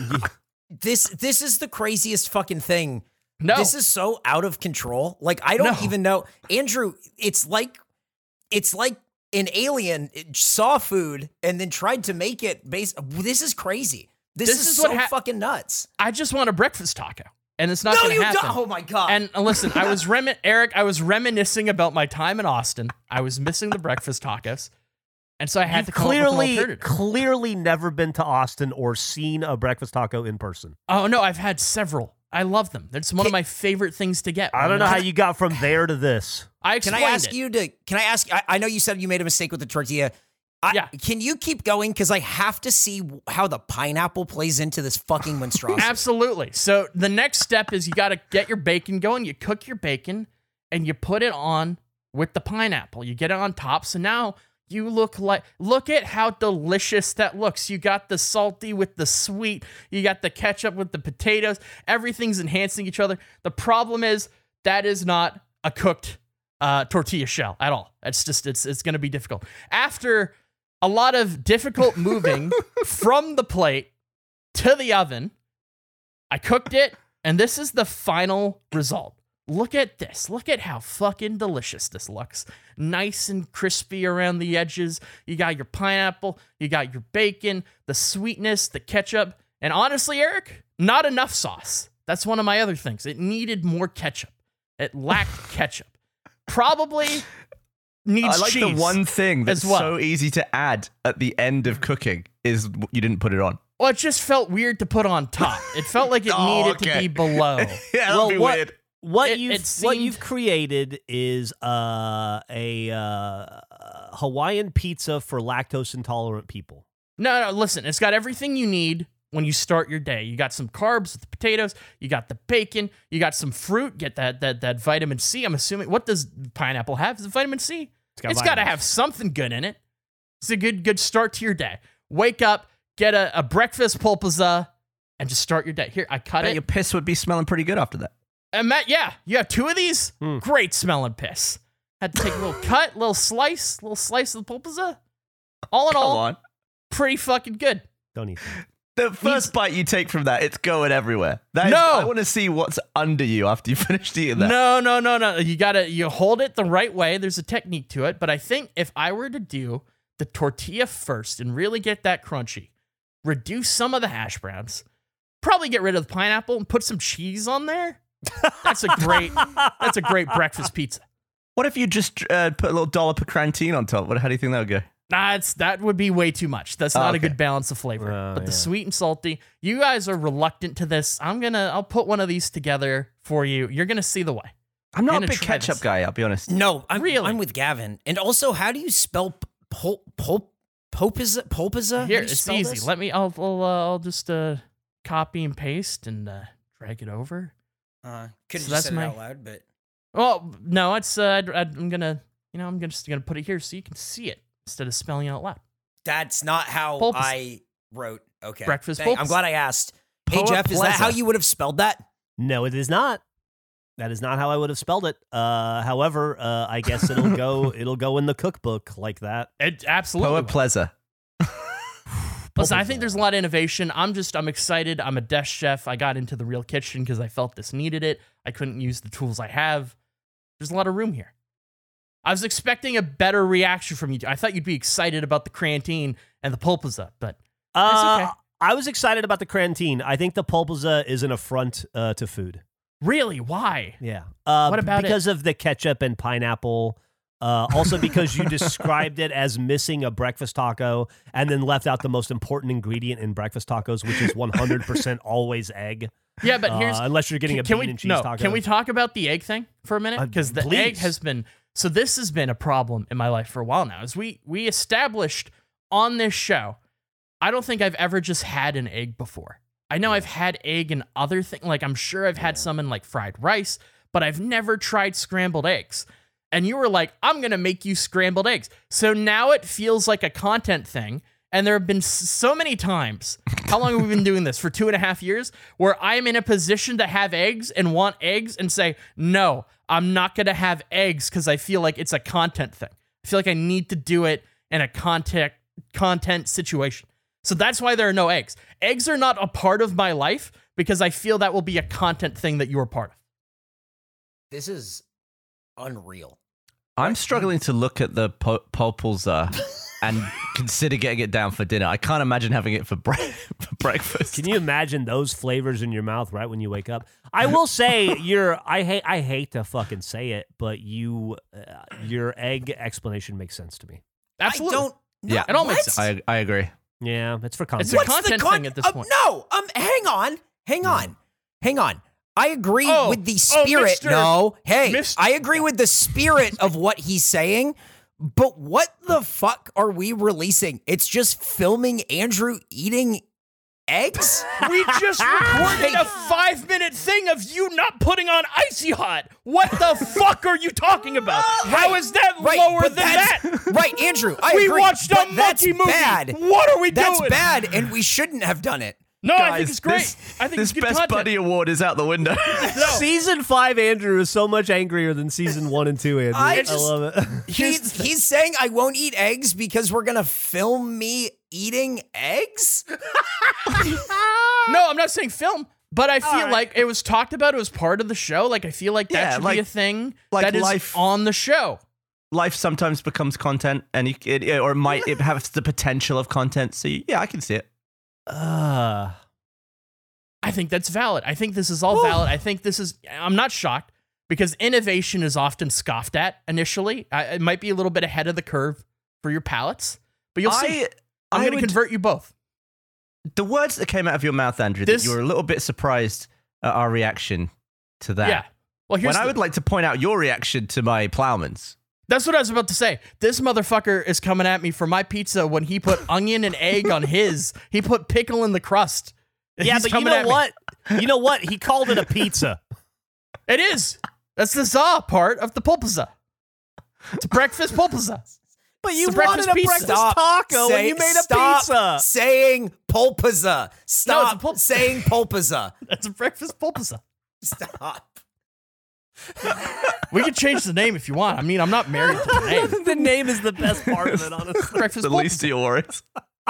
S1: This this is the craziest fucking thing.
S2: No.
S1: This is so out of control. Like, I don't
S2: No.
S1: even know. Andrew, it's like it's like an alien saw food and then tried to make it based. This is crazy. This,
S2: This
S1: is,
S2: is
S1: so
S2: what ha-
S1: fucking nuts.
S2: I just want a breakfast taco, and it's not
S1: No,
S2: going
S1: you
S2: to happen.
S1: don't. Oh my God.
S2: And uh, listen, I was remi- Eric, I was reminiscing about my time in Austin. I was missing the breakfast tacos, and so I had
S4: You've
S2: to come up with an
S4: clearly,
S2: alternative.
S4: clearly never been to Austin or seen a breakfast taco in person.
S2: Oh no, I've had several. I love them. That's one of my favorite things to get.
S4: I don't know how you got from there to this.
S2: I
S1: Can
S2: explained
S1: I ask
S2: it.
S1: you to? Can I ask? I, I know you said you made a mistake with the tortilla. I,
S2: Yeah.
S1: Can you keep going? Because I have to see how the pineapple plays into this fucking monstrosity.
S2: Absolutely. So the next step is you got to get your bacon going. You cook your bacon and you put it on with the pineapple. You get it on top. So now you look like, look at how delicious that looks. You got the salty with the sweet. You got the ketchup with the potatoes. Everything's enhancing each other. The problem is that is not a cooked uh, tortilla shell at all. It's just, it's, it's going to be difficult. After a lot of difficult moving from the plate to the oven, I cooked it, and this is the final result. Look at this. Look at how fucking delicious this looks. Nice and crispy around the edges. You got your pineapple, you got your bacon, the sweetness, the ketchup, and honestly, Eric, not enough sauce. That's one of my other things. It needed more ketchup. It lacked ketchup. Probably needs
S5: I like
S2: cheese
S5: the one thing that's
S2: as well.
S5: so easy to add at the end of cooking is you didn't put it on.
S2: Well, it just felt weird to put on top. It felt like it
S5: Oh,
S2: needed to
S5: okay.
S2: be below.
S5: Yeah, that'd
S4: Well,
S5: be
S4: what-
S5: weird.
S4: What
S2: It-
S4: you've
S2: it
S4: what
S2: seemed-
S4: you've created is uh, a uh, Hawaiian pizza for lactose intolerant people.
S2: No, no, listen, it's got everything you need when you start your day. You got some carbs with the potatoes, you got the bacon, you got some fruit, get that that that vitamin C. I'm assuming, what does pineapple have? Is it vitamin C?
S4: It's got
S2: It's got to
S4: vitamins.
S2: have something good in it. It's a good good start to your day. Wake up, get a, a breakfast pulpizza, and just start your day. Here, I cut
S5: Bet
S2: it.
S5: your piss would be smelling pretty good after that.
S2: And Matt, yeah, you have two of these.
S4: Hmm.
S2: Great smelling piss. Had to take a little cut, little slice, little slice of the pulpizza. All in
S5: Come
S2: all,
S5: on.
S2: pretty fucking good.
S4: Don't eat
S5: The
S4: that.
S5: first bite you take from that, it's going everywhere. That is-
S2: No.
S5: I want to see what's under you after you finished eating that.
S2: No, no, no, no. You gotta you hold it the right way. There's a technique to it. But I think if I were to do the tortilla first and really get that crunchy, reduce some of the hash browns, probably get rid of the pineapple and put some cheese on there. That's a great that's a great breakfast pizza.
S5: What if you just uh, put a little dollop of crantine on top? What? How do you think that would go?
S2: Nah, it's that would be way too much. That's
S5: Oh,
S2: not a
S5: okay.
S2: good balance of flavor.
S4: Oh,
S2: but the
S4: yeah.
S2: sweet and salty, you guys are reluctant to this. I'm gonna I'll put one of these together for you. You're gonna see the way.
S5: I'm not
S2: Gonna
S5: a big
S2: try
S5: ketchup
S2: this.
S5: guy, I'll be honest.
S1: No, I'm
S2: Really?
S1: I'm with Gavin. And also, how do you spell pul pul pulpizza? Pulpizza? How do
S2: Here,
S1: you
S2: it's
S1: spell
S2: easy.
S1: this?
S2: Let me. I'll. I'll, uh, I'll just uh, copy and paste and uh, drag it over.
S1: Uh, could have
S2: So
S1: just
S2: that's
S1: said
S2: my-
S1: it out loud, but
S2: Well, no, it's. Uh, I'd, I'd, I'm gonna. You know, I'm just gonna put it here so you can see it instead of spelling it out loud.
S1: that's not how
S2: Pulpizza.
S1: I wrote. Okay,
S2: Breakfast
S1: Thank- I'm
S2: pulpizza.
S1: glad I asked. Hey
S5: Poa
S1: Jeff, is that how
S5: Plaza.
S1: you would have spelled that?
S4: No, it is not. That is not how I would have spelled it. Uh, however, uh, I guess it'll go. It'll go in the cookbook like that.
S2: It absolutely.
S5: Poa
S2: will.
S5: Plaza.
S2: Listen, I think there's a lot of innovation. I'm just. I'm excited. I'm a desk chef. I got into the real kitchen because I felt this needed it. I couldn't use the tools I have. There's a lot of room here. I was expecting a better reaction from you. I thought you'd be excited about the crantine and the pulpizza, but
S4: Uh,
S2: okay.
S4: I was excited about the crantine. I think the pulpizza is an affront uh, to food.
S2: really, why?
S4: Yeah. Uh,
S2: What about it?
S4: because of the ketchup and pineapple. Uh, also because you described it as missing a breakfast taco and then left out the most important ingredient in breakfast tacos, which is one hundred percent always egg.
S2: Yeah, but here's
S4: Uh, unless you're getting
S2: can,
S4: a
S2: can
S4: bean
S2: we
S4: and cheese
S2: no?
S4: taco.
S2: Can we talk about the egg thing for a minute?
S4: Uh,
S2: Because the
S4: please.
S2: egg has been so. This has been a problem in my life for a while now. Is we we established on this show, I don't think I've ever just had an egg before. I know I've had egg in other things. Like, I'm sure I've had some in, like, fried rice, but I've never tried scrambled eggs. And you were like, I'm going to make you scrambled eggs. So now it feels like a content thing. And there have been so many times, how long have we been doing this? For two and a half years, where I'm in a position to have eggs and want eggs and say, no, I'm not going to have eggs because I feel like it's a content thing. I feel like I need to do it in a content, content situation. So that's why there are no eggs. Eggs are not a part of my life because I feel that will be a content thing that you are part of.
S1: This is unreal.
S5: I'm struggling to look at the po- Polpulza and consider getting it down for dinner. I can't imagine having it for, bre- for breakfast.
S4: Can you imagine those flavors in your mouth right when you wake up? I will say, you're. I hate. I hate to fucking say it, but you, uh, your egg explanation makes sense to me.
S2: Absolutely.
S1: I don't. No,
S5: Yeah,
S2: it all
S1: what?
S2: makes sense.
S5: I I agree.
S4: Yeah, it's for
S2: It's
S4: context.
S2: a
S1: What's
S2: content
S1: the con-
S2: thing at this
S1: uh,
S2: point.
S1: No, um, hang on, hang on, hang on. I agree
S2: Oh,
S1: with the
S2: oh,
S1: spirit.
S2: Mister
S1: No, hey,
S2: Mister
S1: I agree with the spirit of what he's saying. But what the fuck are we releasing? It's just filming Andrew eating eggs?
S2: We just recorded a five-minute thing of you not putting on Icy Hot. What the fuck are you talking about? How is that
S1: Right,
S2: lower
S1: but
S2: than
S1: that's-
S2: that?
S1: Right, Andrew, I
S2: We
S1: agree.
S2: watched a
S1: but that's
S2: monkey movie.
S1: bad.
S2: What are we
S1: That's
S2: doing?
S1: bad, and we shouldn't have done it.
S2: No, I
S5: Guys,
S2: think it's great.
S5: This,
S2: I think
S5: this
S2: it's good
S5: Best
S2: content.
S5: Buddy Award is out the window.
S4: Season five Andrew is so much angrier than season one and two Andrew.
S1: I
S4: I,
S1: just-
S4: love it.
S1: He's, he's saying I won't eat eggs because we're going to film me eating eggs?
S2: No, I'm not saying film, but I feel
S1: All right.
S2: like it was talked about. It was part of the show. Like, I feel like that
S5: Yeah,
S2: should
S5: like-
S2: be a thing
S5: like
S2: that is
S5: life-
S2: on the show.
S5: Life sometimes becomes content, and you, it, or it might it has the potential of content. So yeah, I can see it.
S4: Uh,
S2: I think that's valid. I think this is all valid. I think this is, I'm not shocked because innovation is often scoffed at initially. Uh, it might be a little bit ahead of the curve for your palates, but you'll see.
S5: I,
S2: I'm
S5: I
S2: going to
S5: would-
S2: convert you both.
S5: the words that came out of your mouth, Andrew,
S2: This-
S5: that you were a little bit surprised at our reaction to that.
S2: Yeah. Well, here's
S5: When I
S2: the-
S5: would like to point out your reaction to my plowman's.
S2: That's what I was about to say. This motherfucker is coming at me for my pizza when he put onion and egg on his. He put pickle in the crust.
S4: yeah,
S2: He's
S4: but you
S2: coming
S4: know
S2: at me.
S4: what? You know what? He called it a pizza.
S2: It is. That's the za part of the pulpazza. It's a breakfast pulpazza.
S4: But
S2: It's
S4: you
S2: a breakfast
S4: wanted a
S2: pizza.
S4: breakfast
S1: Stop
S4: taco
S1: say-
S4: when you made a
S1: stop
S4: pizza.
S1: saying pulpazza. Stop
S2: pul-
S1: saying pulpazza.
S2: That's a breakfast pulpazza.
S1: Stop.
S2: We can change the name if you want. I mean, I'm not married to the name.
S4: The name is the best part of it, honestly.
S2: Breakfast
S5: The least
S2: pulpazza.
S5: of your worries.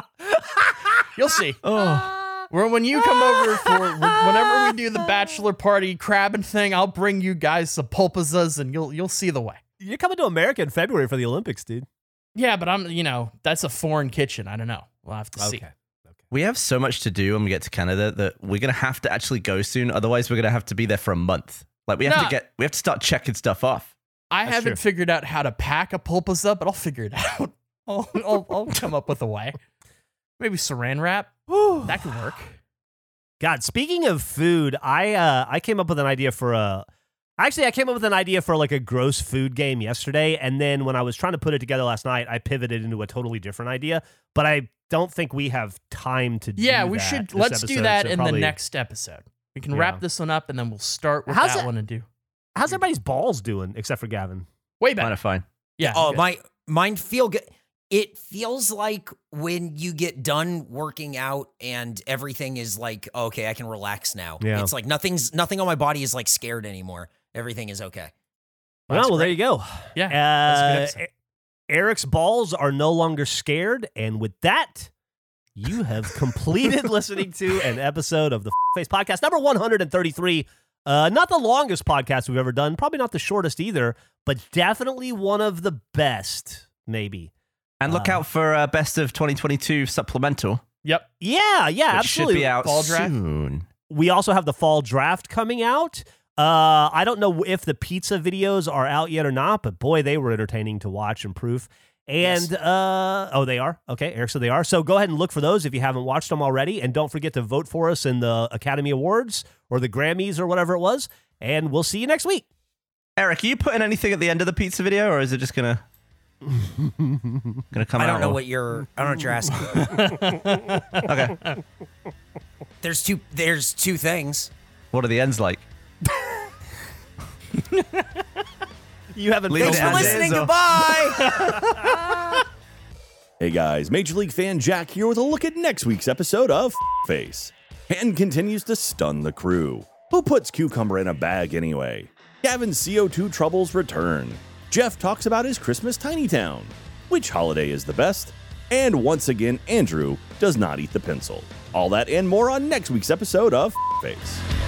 S2: You'll see.
S5: Oh,
S2: Where when you come over for whenever we do the bachelor party crabbing thing, I'll bring you guys some pulpazzas and you'll you'll see the way.
S4: You're coming to America in February for the Olympics, dude.
S2: Yeah, but I'm you know that's a foreign kitchen. I don't know. We'll have to see.
S5: we have so much to do when we get to Canada that we're gonna have to actually go soon. Otherwise, we're gonna have to be there for a month. Like we have
S2: No.
S5: to get, we have to start checking stuff off.
S2: I
S4: That's
S2: haven't
S4: true.
S2: figured out how to pack a pulpazza, but I'll figure it out. I'll, I'll, I'll come up with a way. Maybe saran wrap. That could work.
S4: God, speaking of food, I uh, I came up with an idea for a. Actually, I came up with an idea for like a gross food game yesterday, and then when I was trying to put it together last night, I pivoted into a totally different idea. But I don't think we have time to. do
S2: Yeah, we
S4: that
S2: should.
S4: this
S2: Let's do
S4: episode,
S2: that
S4: so
S2: in
S4: probably-
S2: the next episode. We can
S4: Yeah.
S2: wrap this one up, and then we'll start with
S4: How's
S2: that
S4: it-
S2: one and do
S4: How's everybody's balls doing, except for Gavin?
S2: way
S5: Kind
S2: better.
S5: of fine.
S2: Yeah.
S1: Oh,
S2: good.
S1: my mine feel good. It feels like when you get done working out and everything is like, okay, I can relax now.
S4: Yeah.
S1: It's like nothing's nothing on my body is like scared anymore. Everything is okay.
S4: Well,
S2: That's
S4: well, there
S2: great.
S4: you go.
S2: Yeah,
S4: Uh,
S2: that's a good episode.
S4: E- Eric's balls are no longer scared, and with that, you have completed listening to an episode of the Face Podcast, number one hundred thirty-three. Uh, not the longest podcast we've ever done, probably not the shortest either, but definitely one of the best, maybe.
S5: And look
S4: Uh,
S5: out for uh, Best of twenty twenty-two supplemental,
S2: Yep.
S4: Yeah, yeah,
S5: which
S4: absolutely.
S5: should be out
S2: Fall draft?
S5: soon.
S4: We also have the fall draft coming out. Uh, I don't know if the pizza videos are out yet or not, but boy, they were entertaining to watch and proof. And,
S1: Yes.
S4: uh, oh, they are? Okay, Eric said they are. So go ahead and look for those if you haven't watched them already. And don't forget to vote for us in the Academy Awards or the Grammys or whatever it was. And we'll see you next week.
S5: Eric, are you putting anything at the end of the pizza video, or is it just gonna? Gonna come
S1: I
S5: out.
S1: don't know
S5: or-
S1: what you're. I don't know what you're asking.
S5: Okay.
S1: There's two. There's two things.
S5: What are the ends like?
S4: You haven't
S5: Leave
S4: filled
S5: it
S1: Thanks for
S5: as
S4: that in.
S5: is,
S1: listening.
S5: or-
S1: Goodbye.
S7: Hey guys, Major League fan Jack here with a look at next week's episode of Face. And continues to stun the crew. Who puts cucumber in a bag anyway? Gavin's C O two troubles return. Jeff talks about his Christmas tiny town. Which holiday is the best? And once again, Andrew does not eat the pencil. All that and more on next week's episode of Face.